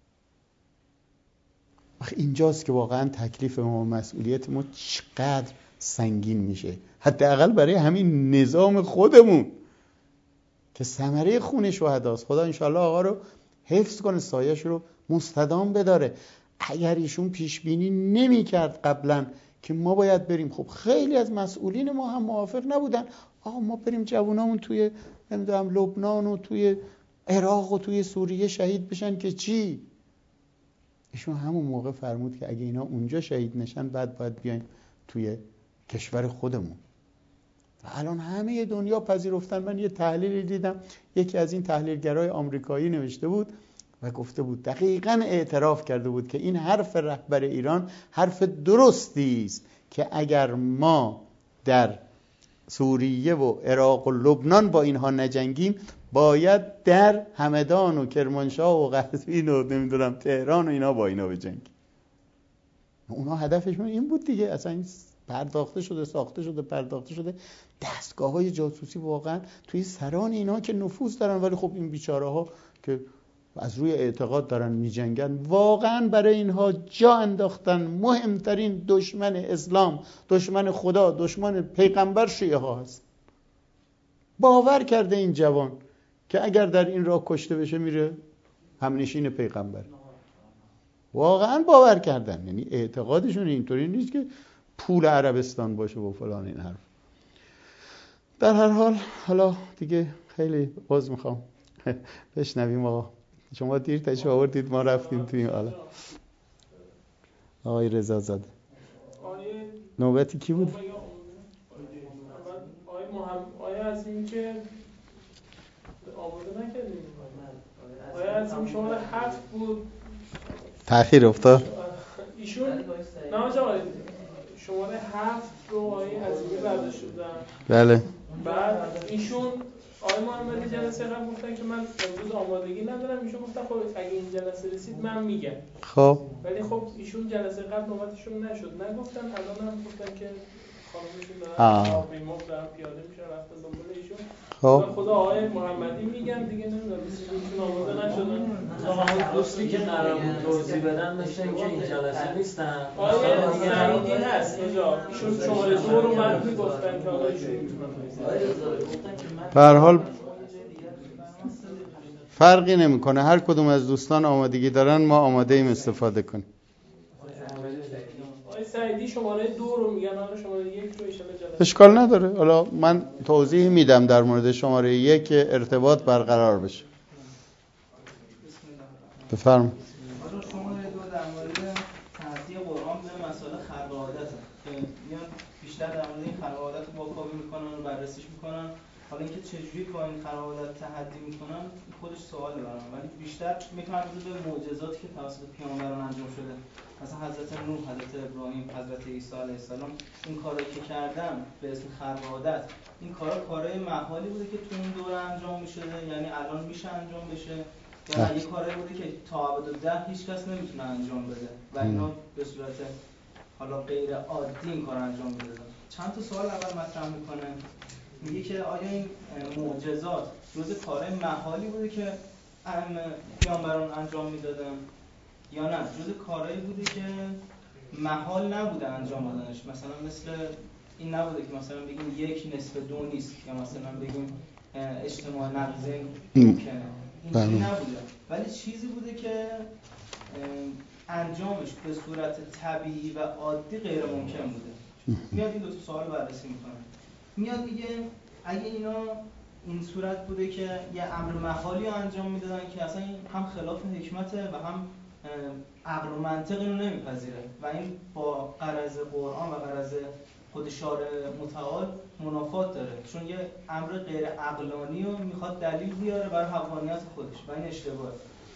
اینجاست که واقعا تکلیف ما و مسئولیت ما چقدر سنگین میشه، حداقل برای همین نظام خودمون که ثمره خون شهداست. خدا انشالله آقا رو حفظ کنه، سایش رو مستدام بداره. اگر ایشون پیش بینی نمی کرد قبلا که ما باید بریم، خب خیلی از مسئولین ما هم موافق نبودن، آقا ما بریم جوانامون توی نمیدونم لبنان و توی عراق و توی سوریه شهید بشن که چی؟ ایشون همون موقع فرمود که اگه اینا اونجا شهید نشن بعد باید بیایم توی کشور خودمون. و الان همه دنیا پذیرفتن. من یه تحلیلی دیدم، یکی از این تحلیلگرای آمریکایی نوشته بود و گفته بود، دقیقاً اعتراف کرده بود که این حرف رهبر ایران حرف درستی است که اگر ما در سوریه و عراق و لبنان با اینها نجنگیم، باید در همدان و کرمانشاه و قزوین و نمیدونم تهران و اینا با اینا بجنگیم. اونا هدفشون این بود دیگه. اصلا این پرداخته شده، ساخته شده، پرداخته شده. دستگاه‌های جاسوسی واقعا توی سران اینا که نفوذ دارن، ولی خب این بیچاره‌ها که از روی اعتقاد دارن میجنگن، واقعا برای اینها جا انداختن مهمترین دشمن اسلام، دشمن خدا، دشمن پیغمبر شیعه ها هست. باور کرده این جوان که اگر در این راه کشته بشه میره همنشین پیغمبر. واقعا باور کردن، یعنی اعتقادشون اینطوری نیست که پول عربستان باشه و فلان این حرف. در هر حال حالا دیگه خیلی عذر میخوام بشنویم. آقا شما دیر تشریف آوردید، ما رفتیم توی این حالا. آقای رضا زاده نوبتی کی بود؟ آقای محمد، آقای عظیم که آماده نکردیم. آقای عظیم شماره هفت بود، تأخیر افتاد. ایشون نه آقای شماره هفت رو آقای عظیمی برداشت بودن. بله. بعد ایشون آقای محمدی جلسه قبل گفتن که من امروز آمادگی ندارم. ایشون گفتن خب اگه این جلسه رسید من میگم. خب ولی خب ایشون جلسه قبل نوبتشون نشد، نگفتن. الان هم گفتن که خانمشون دارن هواپیما دارن پیاده میشن رفتن دنبال ایشون. خب خدا آقای محمدی میگم دیگه، نمیدونم ایشون آماده نشدن. آقای دوستی که قرار بود توضیح بدن مثلا که این جلسه نیستن. آقای سعیدی هست اینجا، ایشون شماره دو رو من میگفتن که آقا ایشون به هر حال فرقی نمیکنه، هر کدوم از دوستان آمادگی دارن ما آماده ایم استفاده کنیم. آقای سعیدی شماره دو رو میگن، حالا شماره یک رو ایشالا جلسه اشکال نداره. حالا من توضیح میدم در مورد شماره یک که ارتباط برقرار بشه. بفرم. شماره دو در مورد تعدیه قرآن به مسائل خلق عادت که میان بیشتر در مورد این خلق عادت رو واکاوی میکنن و بررسیش میکنن. حالا اینکه چجوری با این خلق عادت تحدی میکنن خودش سواله برام، ولی بیشتر میپردازه به معجزاتی که توسط پیامبران انجام شده. مثلا حضرت نوح، حضرت ابراهیم، حضرت عیسی علیه السلام این کارایی که کردن به اسم خلق عادت، این کارا کارهای محالی بوده که تو اون دوره انجام میشده، یعنی الان میشه انجام بشه، یا یه کاری بوده که تا ابدالله هیچ کس نمیتونه انجام بده و اینا به صورت حالا غیر عادی این کار انجام میدادن. چند تا سوال اول مطرح میکنه. میگه که آیا این معجزات جزء کارهای محالی بوده که پیامبران انجام میدادن یا نه جزء کارهایی بوده که محال نبوده انجام دادنش؟ مثلا مثل این نبوده که مثلا بگیم یک نصف دو نیست، یا مثلا بگیم اجتماع نقضین ممکنه، این نبوده، ولی چیزی بوده که انجامش به صورت طبیعی و عادی غیر ممکن بوده. میاد این دو تا سوال بررسی میکنه. میاد میگه اگه اینا این صورت بوده که یه امر محالی رو انجام میدادن که اصلا هم خلاف حکمته و هم عقل و منطق اینو نمیپذیره و این با غرض قرآن و غرض خود شارع متعال منافات داره، چون یه امر غیر عقلانی رو میخواد دلیل بیاره برای حقانیت خودش و این اشتباهه.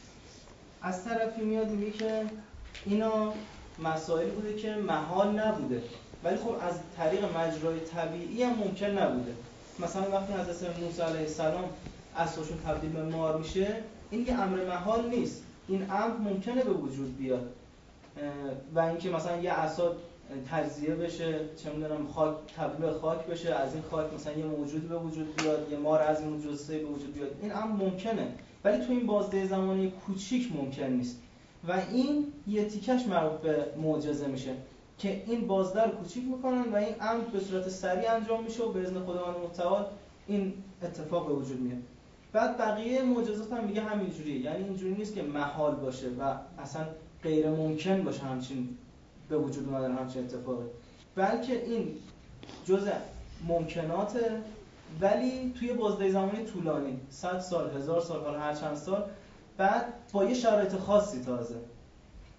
از طرفی میاد میگه که اینا مسائل بوده که محال نبوده، ولی خب از طریق مجرای طبیعی هم ممکن نبوده. مثلا وقتی حضرت موسی علیه السلام عصاشون تبدیل به مار میشه، این یه امر محال نیست، این امر ممکنه به وجود بیاد. و اینکه مثلا یه عصا تجزیه بشه، چه میدونم خاک تبدیل به خاک بشه، از این خاک مثلا یه موجودی به وجود بیاد، یه مار از این جثه به وجود بیاد، این امر ممکنه، ولی تو این بازده زمانی کوچیک ممکن نیست. و این یه تیکش مربوط به معجزه میشه که این بازده رو کوچیک میکنن و این امر به صورت سریع انجام میشه و به اذن خداوند متعال این اتفاق به وجود میاد. بعد بقیه معجزات هم میگه همینجوریه، یعنی اینجوری نیست که محال باشه و اصلا غیر ممکن باشه همچین به وجود اومدن همچین اتفاقی، بلکه این جزء ممکناته، ولی توی بازده زمانی طولانی، صد سال، هزار سال، حالا هر چند سال، بعد با یه شرایط خاصی تازه.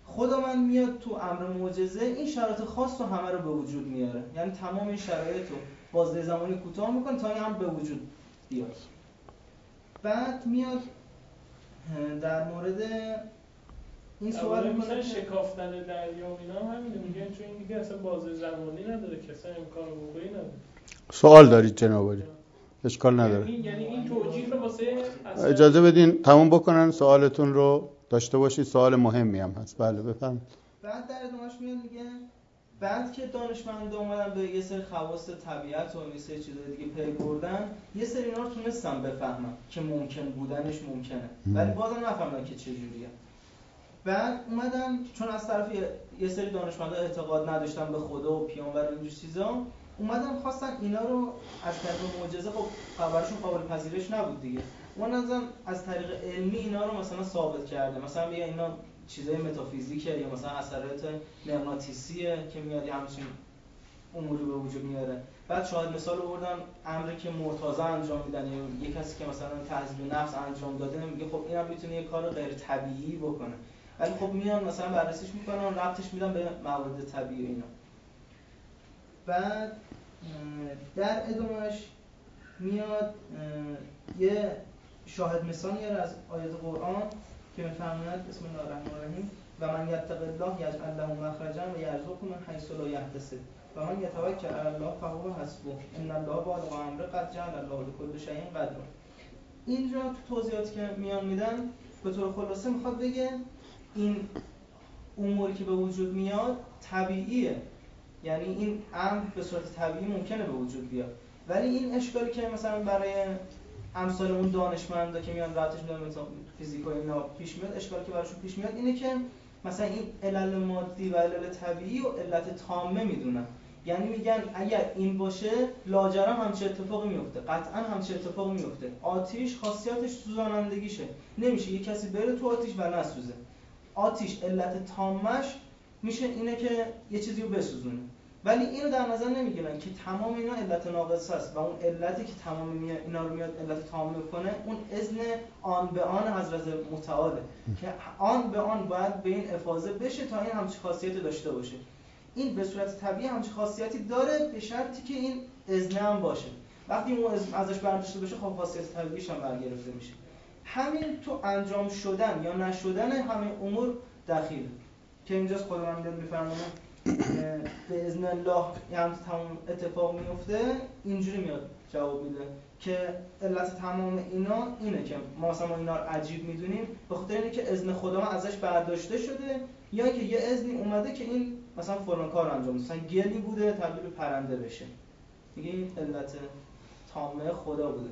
خداوند میاد تو امر معجزه این شرایط خاص رو همه رو به وجود میاره، یعنی تمام این شرایط رو بازه زمانی کوتاه میکنه تا این امر به وجود بیاد. بعد میاد در مورد این سوال میکنه شکافتن دریا و اینا هم همینه، میگن چون این دیگه اصلا بازه زمانی نداره که اصلا امکان وقوعی نداره. سوال دارید جناب عالی؟ اشکال نداره. یعنی این توجیه رو واسه اجازه بدین تموم بکنن سوالتون رو داشته باشید، سوال مهمی هم هست. بله بفرمایید. بعد در ادامهش میاد میگه بعد که دانشمندا اومدن به یه سری خواص طبیعت و یه سری چیزای دیگه پی بردن، یه سری اینا رو تونستن بفهمن که ممکن بودنش ممکنه، ولی بازم نفهمیدن که چجوریه. بعد اومدن چون از طرف یه سری دانشمندا اعتقاد نداشتن به خدا و پیامبر و اینجور چیزا، اومدن خواستن اینا رو از طریق معجزه، خب خبرشون قابل پذیرش نبود دیگه، اومدن از طریق علمی اینا رو مثلا ثابت کرده، مثلا بیا اینا چیزای متافیزیکه یا مثلا اثرات مغناطیسیه که میاد همچین اموری به وجود میاره. بعد شاهد مثال آوردن امری که مرتضی انجام میدن یا یه کسی که مثلا تهذیب نفس انجام داده، میگه خب اینم میتونه یه کار غیر طبیعی بکنه، ولی خب میان مثلا بررسیش میکنن، ربطش میدن به موارد طبیعی اینا. بعد در ادامهش میاد یه شاهد مثال میاره از آیات قرآن که میفرماید بسم الله الرحمن الرحیم و من یتق الله یجعل له مخرجا و یرزقه من حیث لا یحتسب و من یتوکل علی الله فهو حسبه ان الله بالغ امره قد جعل الله لكل شیء قدرا. اینجا تو توضیحاتی که میان میدن به طور خلاصه میخواد بگه این اموری که به وجود میاد طبیعیه، یعنی این امر به صورت طبیعی ممکنه به وجود بیاد، ولی این اشکالی که مثلا برای امثال اون دانشمندا که میان ربطش میدن مثلا فیزیک و اینا پیش میاد، اشکالی که براشون پیش میاد اینه که مثلا این علل مادی و علل طبیعی و علت تامه میدونن، یعنی میگن اگر این باشه لاجرم همچه اتفاقی میفته، قطعا همچه اتفاقی میفته. آتش خاصیتش سوزانندگیشه، نمیشه یه کسی بره تو آتش و نسوزه. آتش علت تامش میشه اینه که یه چیزی رو بسوزونه، ولی اینو در نظر نمیگیرن که تمام اینا علت ناقص است و اون علتی که تمام اینا رو میاد علت تام کنه اون اذن آن به آن حضرت متعاله که آن به آن باید به این افاضه بشه تا این همچین خاصیتی داشته باشه. این به صورت طبیعی همچین خاصیتی داره به شرطی که این اذن هم باشه. وقتی اون اذن ازش برداشته بشه خب خاصیت طبیعیش هم برگرفته میشه. همین تو انجام شدن یا نشدن همین امور دخیل که اینجاست خداوند میفرمونه به اذن الله یعنی تمام اتفاق میفته، اینجوری میاد جواب میده که علت تمام اینا اینه که ما مثلا اینا رو عجیب میدونیم به خاطر اینه که اذن خدا ازش برداشته شده یا که یه اذنی اومده که این مثلا فلان کار انجام بده، مثلا گلی بوده تبدیل به پرنده بشه، میگه این علت تامه خدا بوده.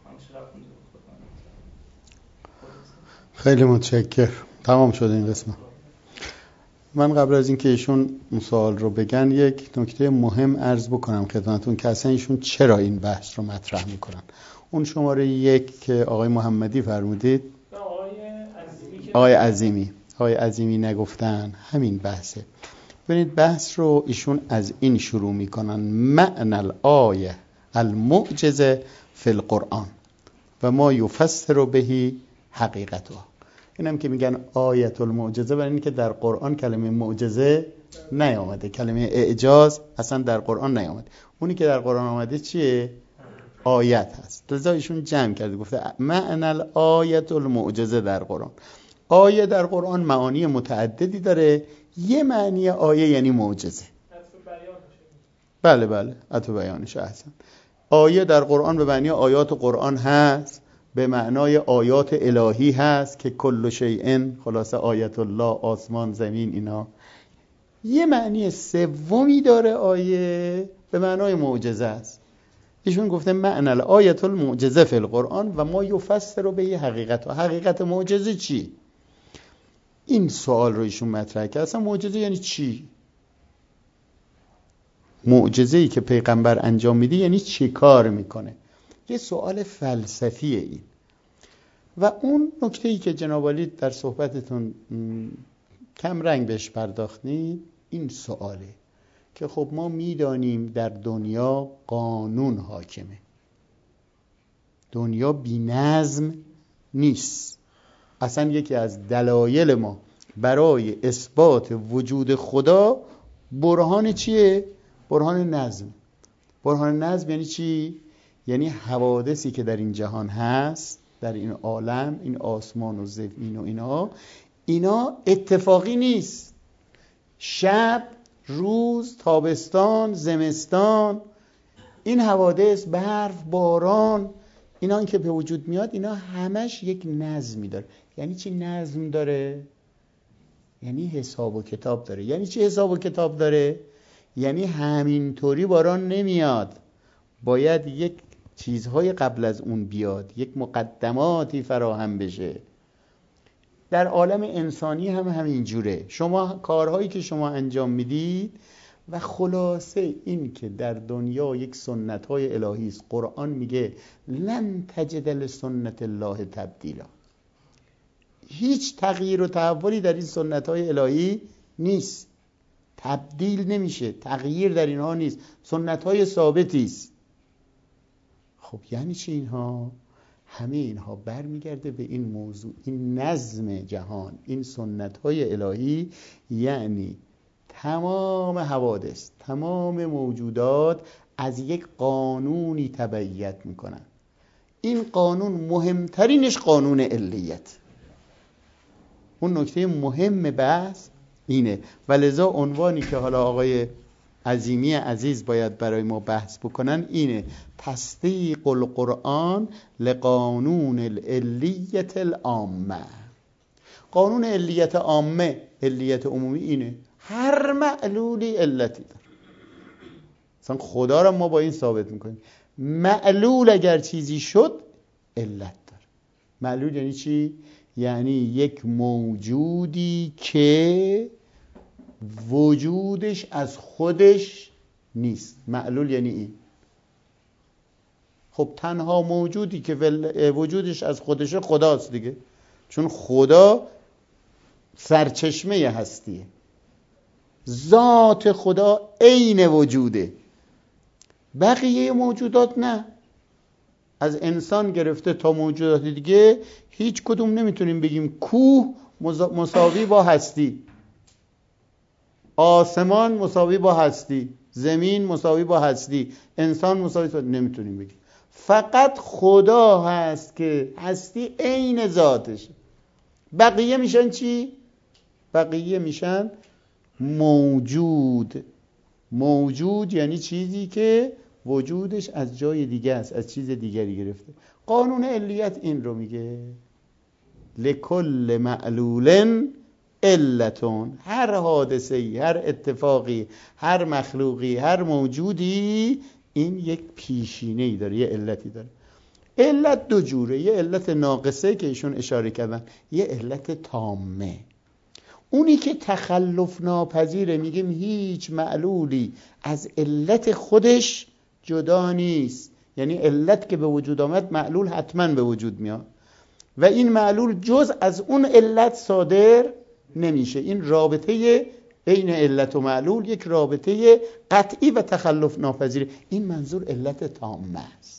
خیلی متشکرم. تمام شده این قسمت. من قبل از اینکه ایشون سوال رو بگن یک نکته مهم عرض بکنم خدمتتون که اصلا ایشون چرا این بحث رو مطرح میکنن. اون شماره یک که آقای محمدی فرمودید، آقای عظیمی آقای عظیمی آقای عظیمی نگفتن همین بحثه. ببینید بحث رو ایشون از این شروع میکنن: معنی الآیه المعجزه فی القرآن و ما یفسر بهی حقیقتها. اینم که میگن آیت المعجزه، برای اینکه در قرآن کلمه معجزه نیامده، کلمه اعجاز اصلا در قرآن نیامده. اونی که در قرآن آمده چیه؟ آیت هست. لذا ایشون جمع کرده گفته معنی الآیت المعجزه در قرآن. آیه در قرآن معانی متعددی داره، یه معنی آیه یعنی معجزه. بله بله عطف بیانش احسن. آیه در قرآن به معنی آیات قرآن هست، به معنای آیات الهی هست که کل شیء خلاصه آیت الله، آسمان زمین اینا. یه معنی سومی داره آیه به معنای معجزه است. ایشون گفته معنی الآیت المعجزه فی القرآن و ما یفسر به حقیقت. و حقیقت معجزه چی؟ این سوال رو ایشون مطرح کرد. اصلا معجزه یعنی چی؟ معجزه‌ای که پیغمبر انجام میده یعنی چی کار میکنه؟ یه سوال فلسفیه این. و اون نکته‌ای که جناب عالی در صحبتتون کم رنگ بهش پرداختید این سواله که خب ما میدانیم در دنیا قانون حاکمه، دنیا بی نظم نیست. اصلا یکی از دلایل ما برای اثبات وجود خدا برهان چیه؟ برهان نظم. برهان نظم یعنی چی؟ یعنی حوادثی که در این جهان هست، در این عالم، این آسمان و زمین و اینا، اینا اتفاقی نیست. شب، روز، تابستان، زمستان، این حوادث، برف، باران، اینا که به وجود میاد، اینا همش یک نظمی داره. یعنی چی نظم داره؟ یعنی حساب و کتاب داره. یعنی چی حساب و کتاب داره؟ یعنی همینطوری باران نمیاد، باید یک چیزهای قبل از اون بیاد، یک مقدماتی فراهم بشه. در عالم انسانی هم همین جوره. شما کارهایی که شما انجام میدید و خلاصه این که در دنیا یک سنت‌های الهی است. قرآن میگه لن تجد لسنت الله تبدیلا. هیچ تغییر و تحولی در این سنت‌های الهی نیست. تبدیل نمیشه، تغییر در اینها نیست، سنت‌های ثابتی است. خب یعنی چی اینها؟ همه اینها برمیگرده به این موضوع، این نظم جهان، این سنت‌های الهی. یعنی تمام حوادث، تمام موجودات از یک قانونی تبعیت میکنن. این قانون مهمترینش قانون علیت. اون نکته مهم بحث اینه و لذا عنوانی که حالا آقای عظیمی عزیز باید برای ما بحث بکنن اینه: تصدیق القرآن لقانون العلیت العامه. قانون علیت عامه، علیت عمومی اینه هر معلولی علتی داره. مثلا خدا را ما با این ثابت میکنیم. معلول اگر چیزی شد علت داره. معلول یعنی چی؟ یعنی یک موجودی که وجودش از خودش نیست. معلول یعنی این. خب تنها موجودی که وجودش از خودشه خداست دیگه، چون خدا سرچشمه هستیه. ذات خدا عین وجوده، بقیه موجودات نه. از انسان گرفته تا موجودات دیگه هیچ کدوم نمیتونیم بگیم کوه مساوی با هستی، آسمان مساوی با هستی، زمین مساوی با هستی، انسان مساوی با، نمیتونیم بگیم. فقط خدا هست که هستی عین ذاتشه. بقیه میشن چی؟ بقیه میشن موجود. موجود یعنی چیزی که وجودش از جای دیگه است، از چیز دیگری گرفته. قانون علیت این رو میگه: لکل معلول علتون. هر حادثه‌ای، هر اتفاقی، هر مخلوقی، هر موجودی این یک پیشینه‌ای داره، یه علتی داره. علت دو جوره: یه علت ناقصه که ایشون اشاره کردن، یه علت تامه. اونی که تخلف ناپذیره، میگیم هیچ معلولی از علت خودش جدا نیست. یعنی علت که به وجود آمد معلول حتما به وجود میاد و این معلول جز از اون علت صادر نمیشه. این رابطه بین علت و معلول یک رابطه قطعی و تخلف ناپذیره. این منظور علت تامه است.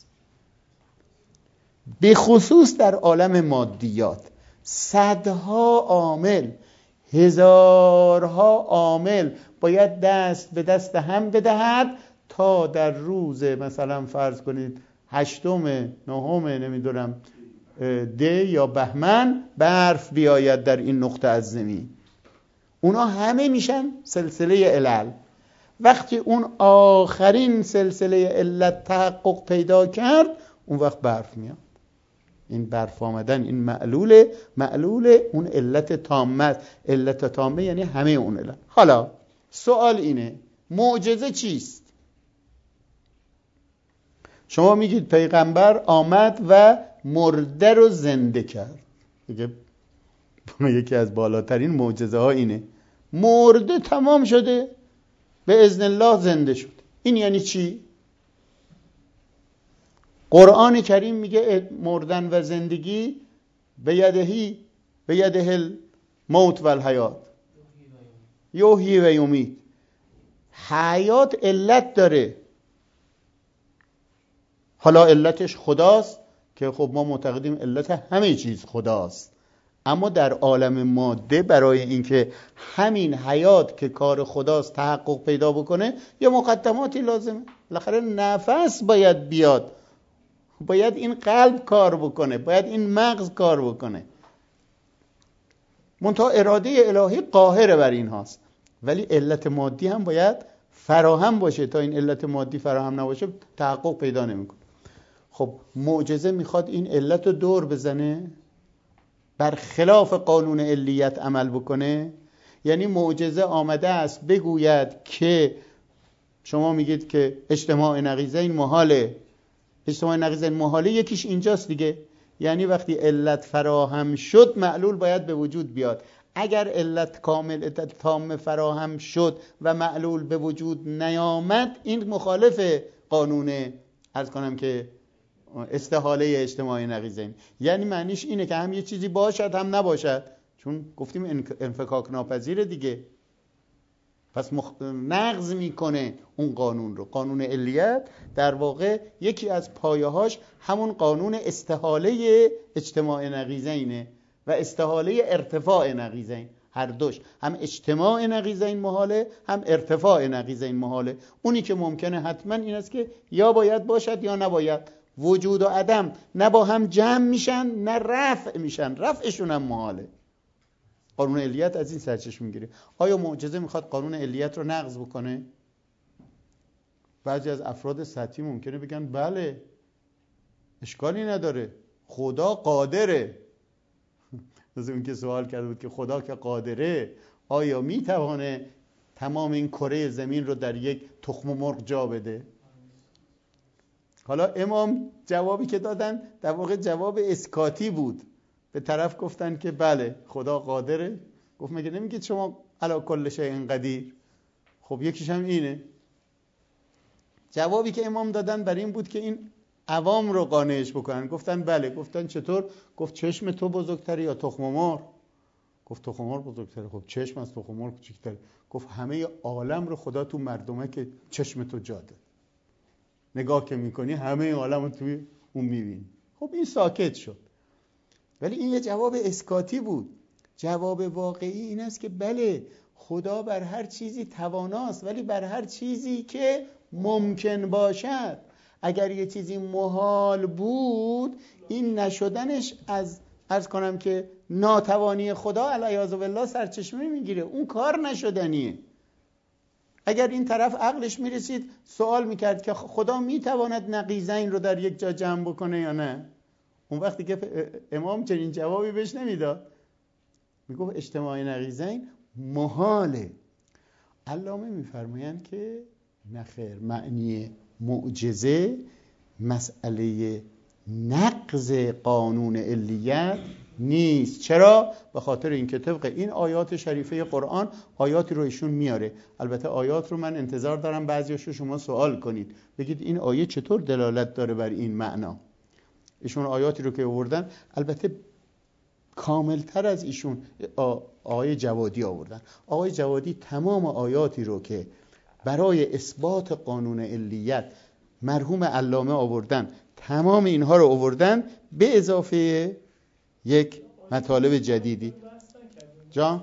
به خصوص در عالم مادیات صدها عامل، هزارها عامل باید دست به دست هم بدهد تا در روز مثلا فرض کنید هشتم نهم نمیدونم دی یا بهمن برف بیاید در این نقطه از زمین. اونا همه میشن سلسله علل. وقتی اون آخرین سلسله علت تحقق پیدا کرد، اون وقت برف میاد. این برف آمدن، این معلول معلول اون علت تامه. علت تامه یعنی همه اون علت. حالا سوال اینه: معجزه چیست؟ شما میگید پیغمبر آمد و مرده رو زنده کرد. دیگه یکی از بالاترین معجزه ها اینه. مرده تمام شده، به اذن الله زنده شد. این یعنی چی؟ قرآن کریم میگه مردن و زندگی به یدهی به یده الموت و الحیات، یحیی و یمیت. حیات علت داره. حالا علتش خداست که خب ما معتقدیم علت همه چیز خداست، اما در عالم ماده برای اینکه همین حیات که کار خداست تحقق پیدا بکنه یه مقدماتی لازمه. بالاخره نفس باید بیاد، باید این قلب کار بکنه، باید این مغز کار بکنه. منتها اراده الهی قاهره بر این هاست، ولی علت مادی هم باید فراهم باشه. تا این علت مادی فراهم نباشه تحقق پیدا نمیکنه. خب معجزه میخواد این علت رو دور بزنه، برخلاف قانون علیت عمل بکنه. یعنی معجزه آمده است بگوید که شما میگید که اجتماع نقیضین محاله، اجتماع نقیضین محاله، یکیش اینجاست دیگه. یعنی وقتی علت فراهم شد معلول باید به وجود بیاد. اگر علت کامل تام فراهم شد و معلول به وجود نیامد این مخالف قانون عرض کنم که استحاله اجتماع نقیضین. یعنی معنیش اینه که هم یه چیزی باشد هم نباشد، چون گفتیم انفکاک ناپذیره دیگه. پس مخ... نقض میکنه اون قانون رو. قانون علیت در واقع یکی از پایه‌هاش همون قانون استحاله اجتماع نقیضینه و استحاله ارتفاع نقیضین. هر دوش، هم اجتماع نقیضین محاله هم ارتفاع نقیضین محاله. اونی که ممکنه حتما این است که یا باید باشد یا نباید. وجود و عدم نه با هم جمع میشن نه رفع میشن، رفعشون هم محاله. قانون علیت از این سرچشمه میگیره. آیا معجزه میخواد قانون علیت رو نقض بکنه؟ بعضی از افراد سطحی ممکنه بگن بله اشکالی نداره، خدا قادره. مثل اون که سوال کرده بود که خدا که قادره آیا میتوانه تمام این کره زمین رو در یک تخم مرغ جا بده؟ حالا امام جوابی که دادن در واقع جواب اسکاتی بود. به طرف گفتن که بله خدا قادره. گفت مگه نمیگید شما علی کل شیء قدیر؟ خب یکیش هم اینه. جوابی که امام دادن برای این بود که این عوام رو قانعش بکنن. گفتن بله. گفتن چطور؟ گفت چشم تو بزرگتره یا تخم مرغ؟ گفت تخم مرغ بزرگتره. خب چشم از تخم مرغ کوچیک‌تره. گفت همه عالم رو خدا تو مردمه که چشم تو جاده، نگاه که میکنی همه عالم رو توی اون میبینی. خب این ساکت شد. ولی این یه جواب اسکاتی بود. جواب واقعی این است که بله خدا بر هر چیزی تواناست، ولی بر هر چیزی که ممکن باشد. اگر یه چیزی محال بود این نشدنش از عرض کنم که ناتوانی خدا علیاذ بالله سرچشمه میگیره، اون کار نشدنیه. اگر این طرف عقلش میرسید سوال میکرد که خدا میتواند نقیضین رو در یک جا جمع بکنه یا نه، اون وقتی که امام چنین جوابی بهش نمیداد، میگفت اجتماع نقیضین محاله. علامه میفرمایند که نخیر، معنی معجزه مسئله نقض قانون علیت نیست. چرا؟ به خاطر اینکه طبق این آیات شریفه قرآن آیاتی رو ایشون میاره. البته آیات رو من انتظار دارم بعضیاشو شما سوال کنید بگید این آیه چطور دلالت داره بر این معنا. ایشون آیاتی رو که آوردن البته کاملتر از ایشون آقای جوادی آوردن. آقای جوادی تمام آیاتی رو که برای اثبات قانون علیت مرحوم علامه آوردن تمام اینها رو آوردن به اضافه یک مطالب جدیدی. جان؟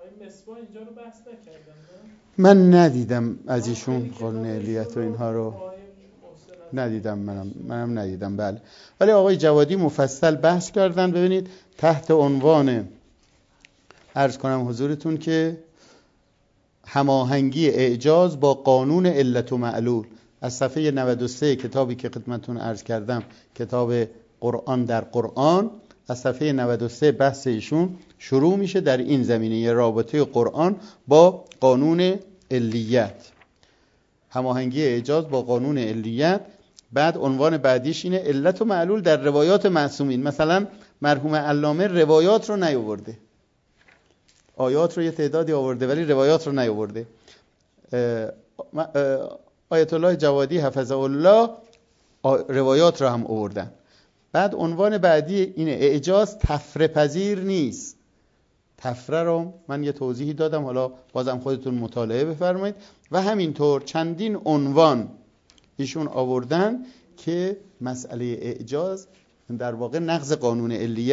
من ندیدم از ایشون قانون علیت و اینها رو ندیدم، منم منم ندیدم. بله ولی آقای جوادی مفصل بحث کردن. ببینید تحت عنوان عرض کنم حضورتون که هماهنگی اعجاز با قانون علت و معلول، از صفحه نود و سه کتابی که خدمتتون عرض کردم، کتاب قرآن در قرآن، از صفحه نود و سه بحث ایشون شروع میشه در این زمینه رابطه قرآن با قانون علیت، هماهنگی اعجاز با قانون علیت. بعد عنوان بعدیش اینه علت و معلول در روایات معصومین. مثلا مرحوم علامه روایات رو نیاورده، آیات رو یه تعدادی آورده ولی روایات رو نیاورده. آیت الله جوادی حفظه الله روایات رو هم آوردن. بعد عنوان بعدی اینه اعجاز تفره پذیر نیست. تفره رو من یه توضیحی دادم، حالا بازم خودتون مطالعه بفرمایید. و همینطور چندین عنوان ایشون آوردن که مسئله اعجاز در واقع نقض قانون علیت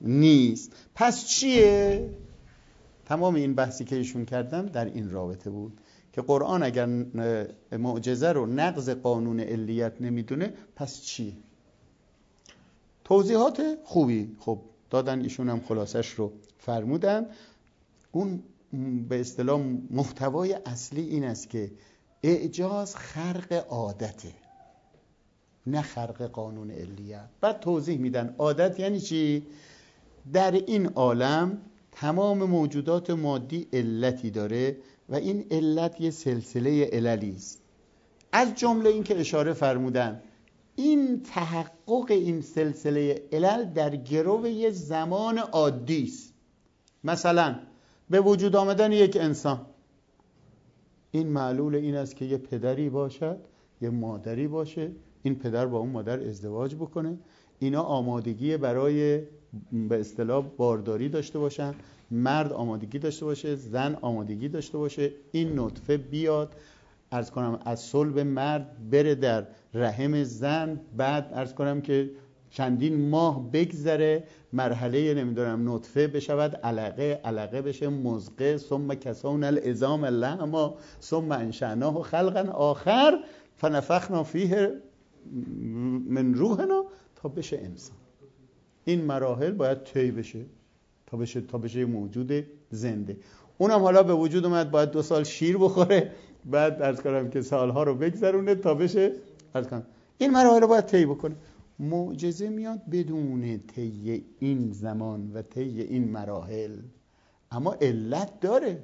نیست. پس چیه؟ تمام این بحثی که ایشون کردن در این رابطه بود که قرآن اگر معجزه رو نقض قانون علیت نمیدونه پس چیه؟ توضیحات خوبی خب دادن، ایشون هم خلاصش رو فرمودن. اون به اصطلاح محتوای اصلی این است که اعجاز خرق عادته، نه خرق قانون علیت. بعد توضیح میدن عادت یعنی چی؟ در این عالم تمام موجودات مادی علتی داره و این علت یه سلسله عللی است. از جمله این که اشاره فرمودن این تحقق این سلسله علل در گرو یه زمان عادی است. مثلا به وجود آمدن یک انسان، این معلول این است که یه پدری باشد یه مادری باشه، این پدر با اون مادر ازدواج بکنه، اینا آمادگی برای به اصطلاح بارداری داشته باشن، مرد آمادگی داشته باشه، زن آمادگی داشته باشه، این نطفه بیاد عرض کنم از صلب مرد بره در رحم زن، بعد عرض کنم که چندین ماه بگذره، مرحله نمیدونم نطفه بشود علقه، علقه بشه مزغه، ثم کسون العظام لحما ثم انشأناه خلقا آخر فنفخنا فیه من روحنا تا بشه انسان. این مراحل باید طی بشه تا بشه تا بشه موجود زنده. اونم حالا به وجود اومد باید دو سال شیر بخوره، بعد عرض کنم که سالها رو بگذرونه تا بشه عرض کنم این مراحل رو باید طی بکنه. معجزه میاد بدون طی این زمان و طی این مراحل، اما علت داره.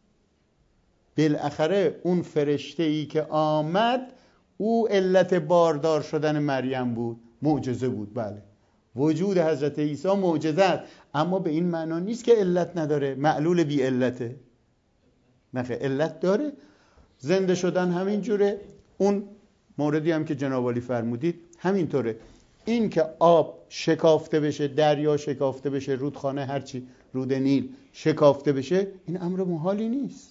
بالاخره اون فرشته ای که آمد او علت باردار شدن مریم بود، معجزه بود. بله وجود حضرت عیسی معجزه است، اما به این معنا نیست که علت نداره، معلول بی علته. نه علت داره. زنده شدن همین جوره، اون موردی هم که جناب عالی فرمودید همینطوره. این که آب شکافته بشه، دریا شکافته بشه، رودخانه هرچی رود نیل شکافته بشه، این امر محالی نیست.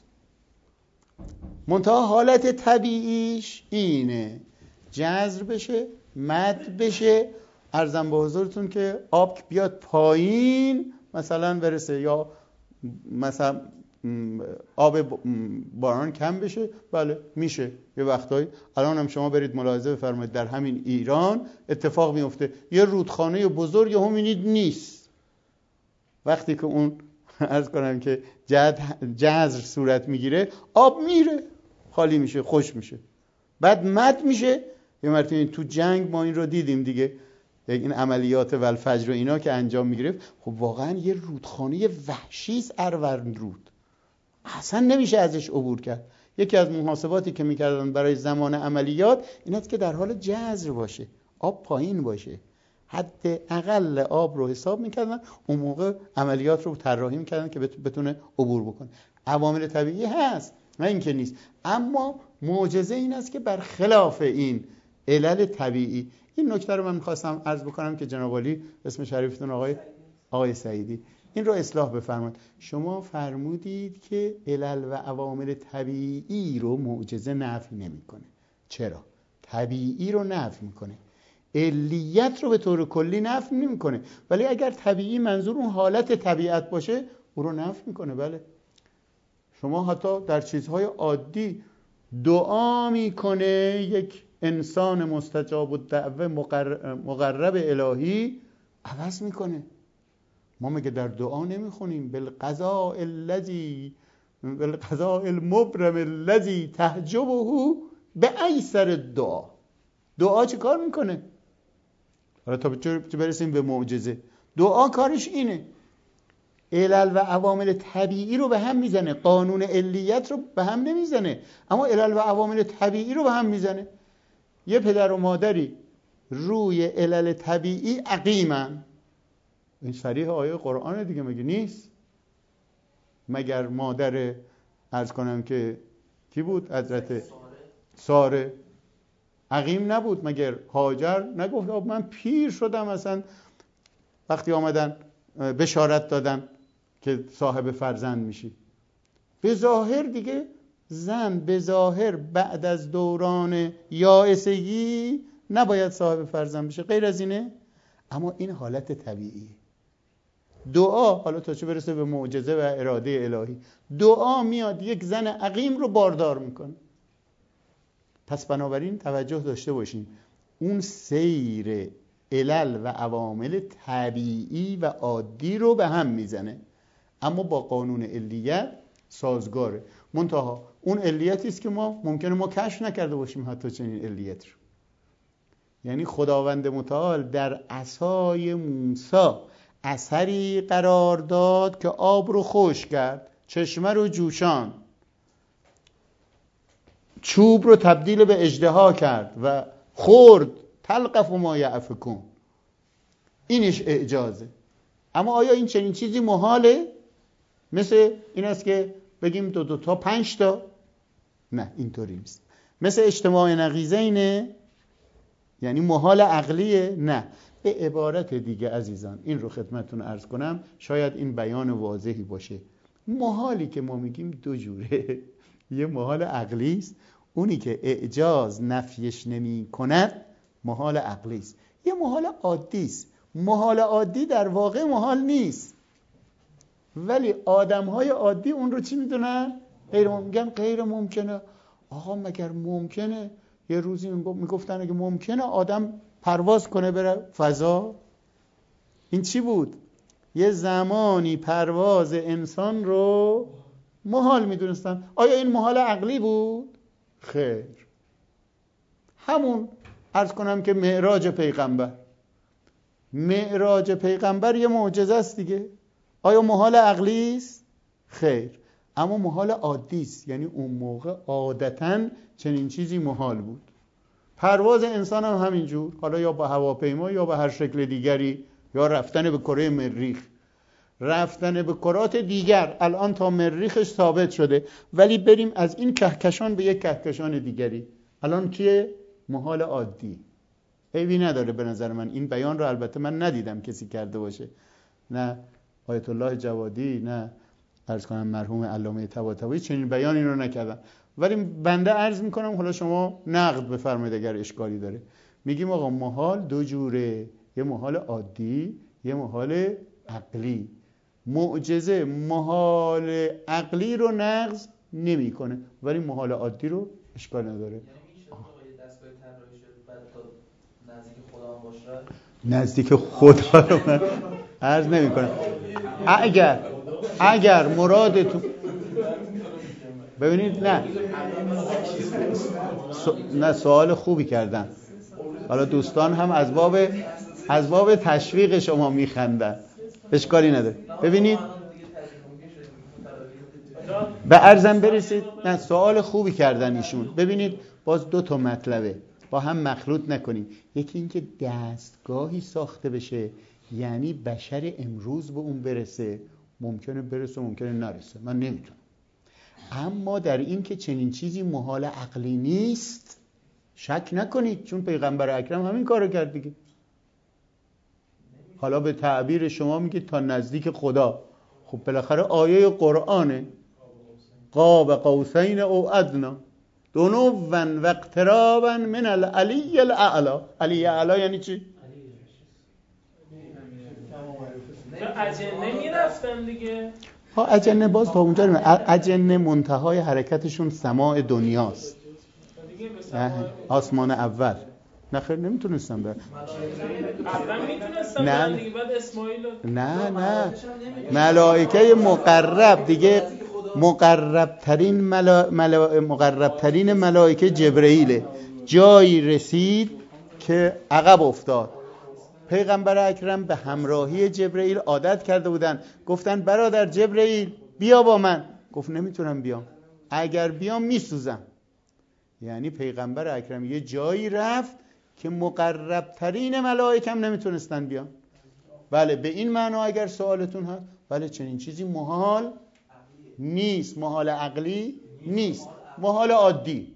منتها حالت طبیعیش اینه، جذر بشه، مد بشه، عرضم به حضورتون که آب بیاد پایین مثلا برسه، یا مثلا آب باران کم بشه. بله میشه یه وقتایی. الان هم شما برید ملاحظه بفرمایید در همین ایران اتفاق میفته، یه رودخانه بزرگ هم می‌بینید نیست. وقتی که اون عرض کنم که جذر صورت میگیره، آب میره خالی میشه، خوش میشه، بعد مد میشه. یه مرتبه تو جنگ ما این رو دیدیم دیگه، این عملیات والفجر و اینا که انجام میگرفت، خب واقعا یه رودخانه وحشی است اروند رود، اصلا نمیشه ازش عبور کرد. یکی از محاسباتی که میکردن برای زمان عملیات این است که در حال جذر باشه، آب پایین باشه، حد اقل آب رو حساب میکردن، اون موقع عملیات رو طراحی میکردن که بتونه عبور بکنه. عوامل طبیعی هست، نه اینکه نیست، اما معجزه این است که برخلاف این علل طبیعی. این نکته رو من میخواستم عرض بکنم که جناب عالی اسم شریفتون آقای آقای سعیدی این رو اصلاح بفرمایید. شما فرمودید که علل و عوامل طبیعی رو معجزه نفی نمیکنه. چرا؟ طبیعی رو نفی میکنه، علیت رو به طور کلی نفی نمیکنه، ولی اگر طبیعی منظور اون حالت طبیعت باشه او رو نفی میکنه. بله شما حتی در چیزهای عادی دعا میکنه یک انسان مستجاب الدعوه مقرب الهی عوض میکنه. ما مگه در دعا نمیخونیم بالقضاء الذی بالقضاء المبرم الذی تحجبه بایسر الدعا؟ دعا چه کار میکنه؟ حالا تا چه برسیم به معجزه، دعا کارش اینه، علل و عوامل طبیعی رو به هم میزنه، قانون علیت رو به هم نمیزنه، اما علل و عوامل طبیعی رو به هم میزنه. یه پدر و مادری روی علل طبیعی عقیمن، این صریح آیه قرآن دیگه، مگه نیست؟ مگر مادر عرض کنم که کی بود؟ حضرت ساره عقیم نبود؟ مگر هاجر نگفت من پیر شدم اصلا وقتی آمدن بشارت دادن که صاحب فرزند میشی؟ به ظاهر دیگه زن به ظاهر بعد از دوران یائسگی نباید صاحب فرزند بشه، غیر از اینه. اما این حالت طبیعی، دعا، حالا تا چه برسه به معجزه و اراده الهی، دعا میاد یک زن عقیم رو باردار میکنه. پس بنابراین توجه داشته باشین، اون سیر علل و عوامل طبیعی و عادی رو به هم میزنه، اما با قانون علیت سازگاره. منتها اون علیتی است که ما ممکنه ما کشف نکرده باشیم حتی چنین علیتی رو. یعنی خداوند متعال در عصای موسی اثری قرار داد که آب رو خشک کرد، چشمه رو جوشان، چوب رو تبدیل به اژدها کرد و خورد. تلقف ما یأفکون، اینش اعجازه. اما آیا این چنین چیزی محاله؟ مثل این است که بگیم دو دو تا پنج تا؟ نه، اینطوری نیست. مثل اجتماع نقیضینه، یعنی محال عقلیه؟ نه. به عبارت دیگه عزیزان، این رو خدمتتون عرض کنم، شاید این بیان واضحی باشه. محالی که ما میگیم دو جوره. یه محال عقلی است، اونی که اعجاز نفیش نمی کند محال عقلی است. یه محال عادی است. محال عادی در واقع محال نیست، ولی آدم‌های عادی اون رو چی میدونن؟ غیر ممکن. غیر ممکنه. آقا مگر ممکنه؟ یه روزی میگفتن اگه ممکنه آدم پرواز کنه بره فضا. این چی بود؟ یه زمانی پرواز انسان رو محال میدونستن. آیا این محال عقلی بود؟ خیر. همون عرض کنم که معراج پیغمبر، معراج پیغمبر یه معجزه است دیگه. آیا محال عقلی است؟ خیر. اما محال عادی است، یعنی اون موقع عادتاً چنین چیزی محال بود. پرواز انسان هم همینجور، حالا یا با هواپیما یا به هر شکل دیگری، یا رفتن به کره مریخ، رفتن به کرات دیگر. الان تا مریخش ثابت شده، ولی بریم از این کهکشان به یک کهکشان دیگری، الان کیه؟ محال عادی. عیبی نداره به نظر من. این بیان رو البته من ندیدم کسی کرده باشه، نه آیت الله جوادی، نه عرض کنم مرحوم علامه طباطبایی چنین بیانی رو نکردن. ولی بنده عرض میکنم، حالا شما نقد بفرمایید اگر اشکالی داره. میگیم آقا محال دو جوره، یه محال عادی، یه محال عقلی. معجزه محال عقلی رو نقض نمیکنه، ولی محال عادی رو اشکال نداره. نزدیک خدا رو من عرض نمی کنم. اگر اگر مرادتون ببینید، نه نه سوال خوبی کردن. حالا دوستان هم از باب از باب تشویق شما میخندن، اشکالی نداره. ببینید به عرضم برسید. نه سوال خوبی کردن ایشون. ببینید باز دو تا مطلبه، با هم مخلوط نکنیم. یکی این که دستگاهی ساخته بشه، یعنی بشر امروز به اون برسه. ممکنه برسه، ممکنه نرسه، من نمیتونم. اما در این که چنین چیزی محال عقلی نیست شک نکنید، چون پیغمبر اکرم همین کارو کرد دیگه. حالا به تعبیر شما میگید تا نزدیک خدا. خب بالاخره آیه قرآنه، قاب قوسین او ادنی دنوا و اقترابا من العلی الاعلی. علی اعلی یعنی چی؟ اجنه میرفتن دیگه. ها اجنه باز تا اونجا نمید. اجنه منتهای حرکتشون سماع دنیاست، آسمان اول. نه خیر نمیتونستم برن. اول میتونستم برن دیگه، بعد اسماعیل. نه نه ملائکه مقرب دیگه، مقرب ترین ملا... ملا... مقرب ترین ملائکه جبرئیل. جایی رسید که عقب افتاد. پیغمبر اکرم به همراهی جبرئیل عادت کرده بودن. گفتن برادر جبرئیل بیا با من. گفت نمیتونم بیام، اگر بیام میسوزم. یعنی پیغمبر اکرم یه جایی رفت که مقرب ترین ملائکه هم نمیتونستن بیان. بله به این معنا اگر سوالتون هست، بله چنین چیزی محال نیست، محال عقلی نیست، محال عادی.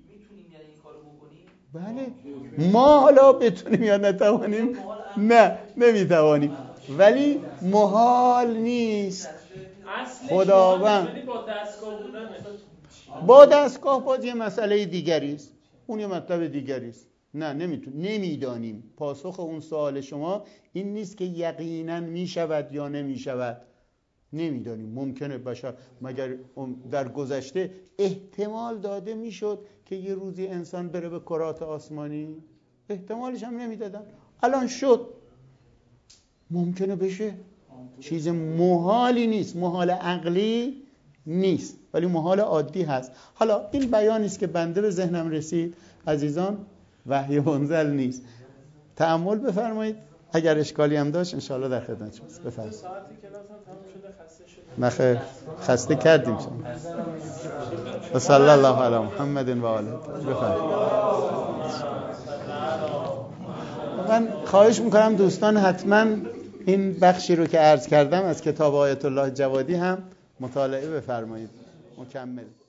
بله ما حالا بتونیم یا نتوانیم، نه نمیتوانیم، ولی محال نیست. خداوند با دستگاه بودن، با دستگاه باز یه مسئله دیگری است، اون یه مطلب دیگری است. نه نمیتون نمیدانیم. پاسخ اون سوال شما این نیست که یقینا میشود یا نمیشود، نمیدانیم. ممکنه بشر مگر در گذشته احتمال داده میشد که یه روزی انسان بره به کرات آسمانی؟ احتمالش هم نمیدادن، الان شد. ممکنه بشه، چیز محالی نیست، محال عقلی نیست ولی محال عادی هست. حالا این بیانی است که بنده به ذهنم رسید. عزیزان وحی منزل نیست، تأمل بفرمایید، اگر اشکالی هم داشت انشاءالله در خدمت شما. بفرمایید. ساعتی کلاس هم تموم شده، خسته شده. نخیر، خسته کردیم شما. و صلی الله علی محمد و آله. بفرمایید. من خواهش میکنم دوستان حتما این بخشی رو که عرض کردم از کتاب آیت الله جوادی هم مطالعه بفرمایید، مکمل.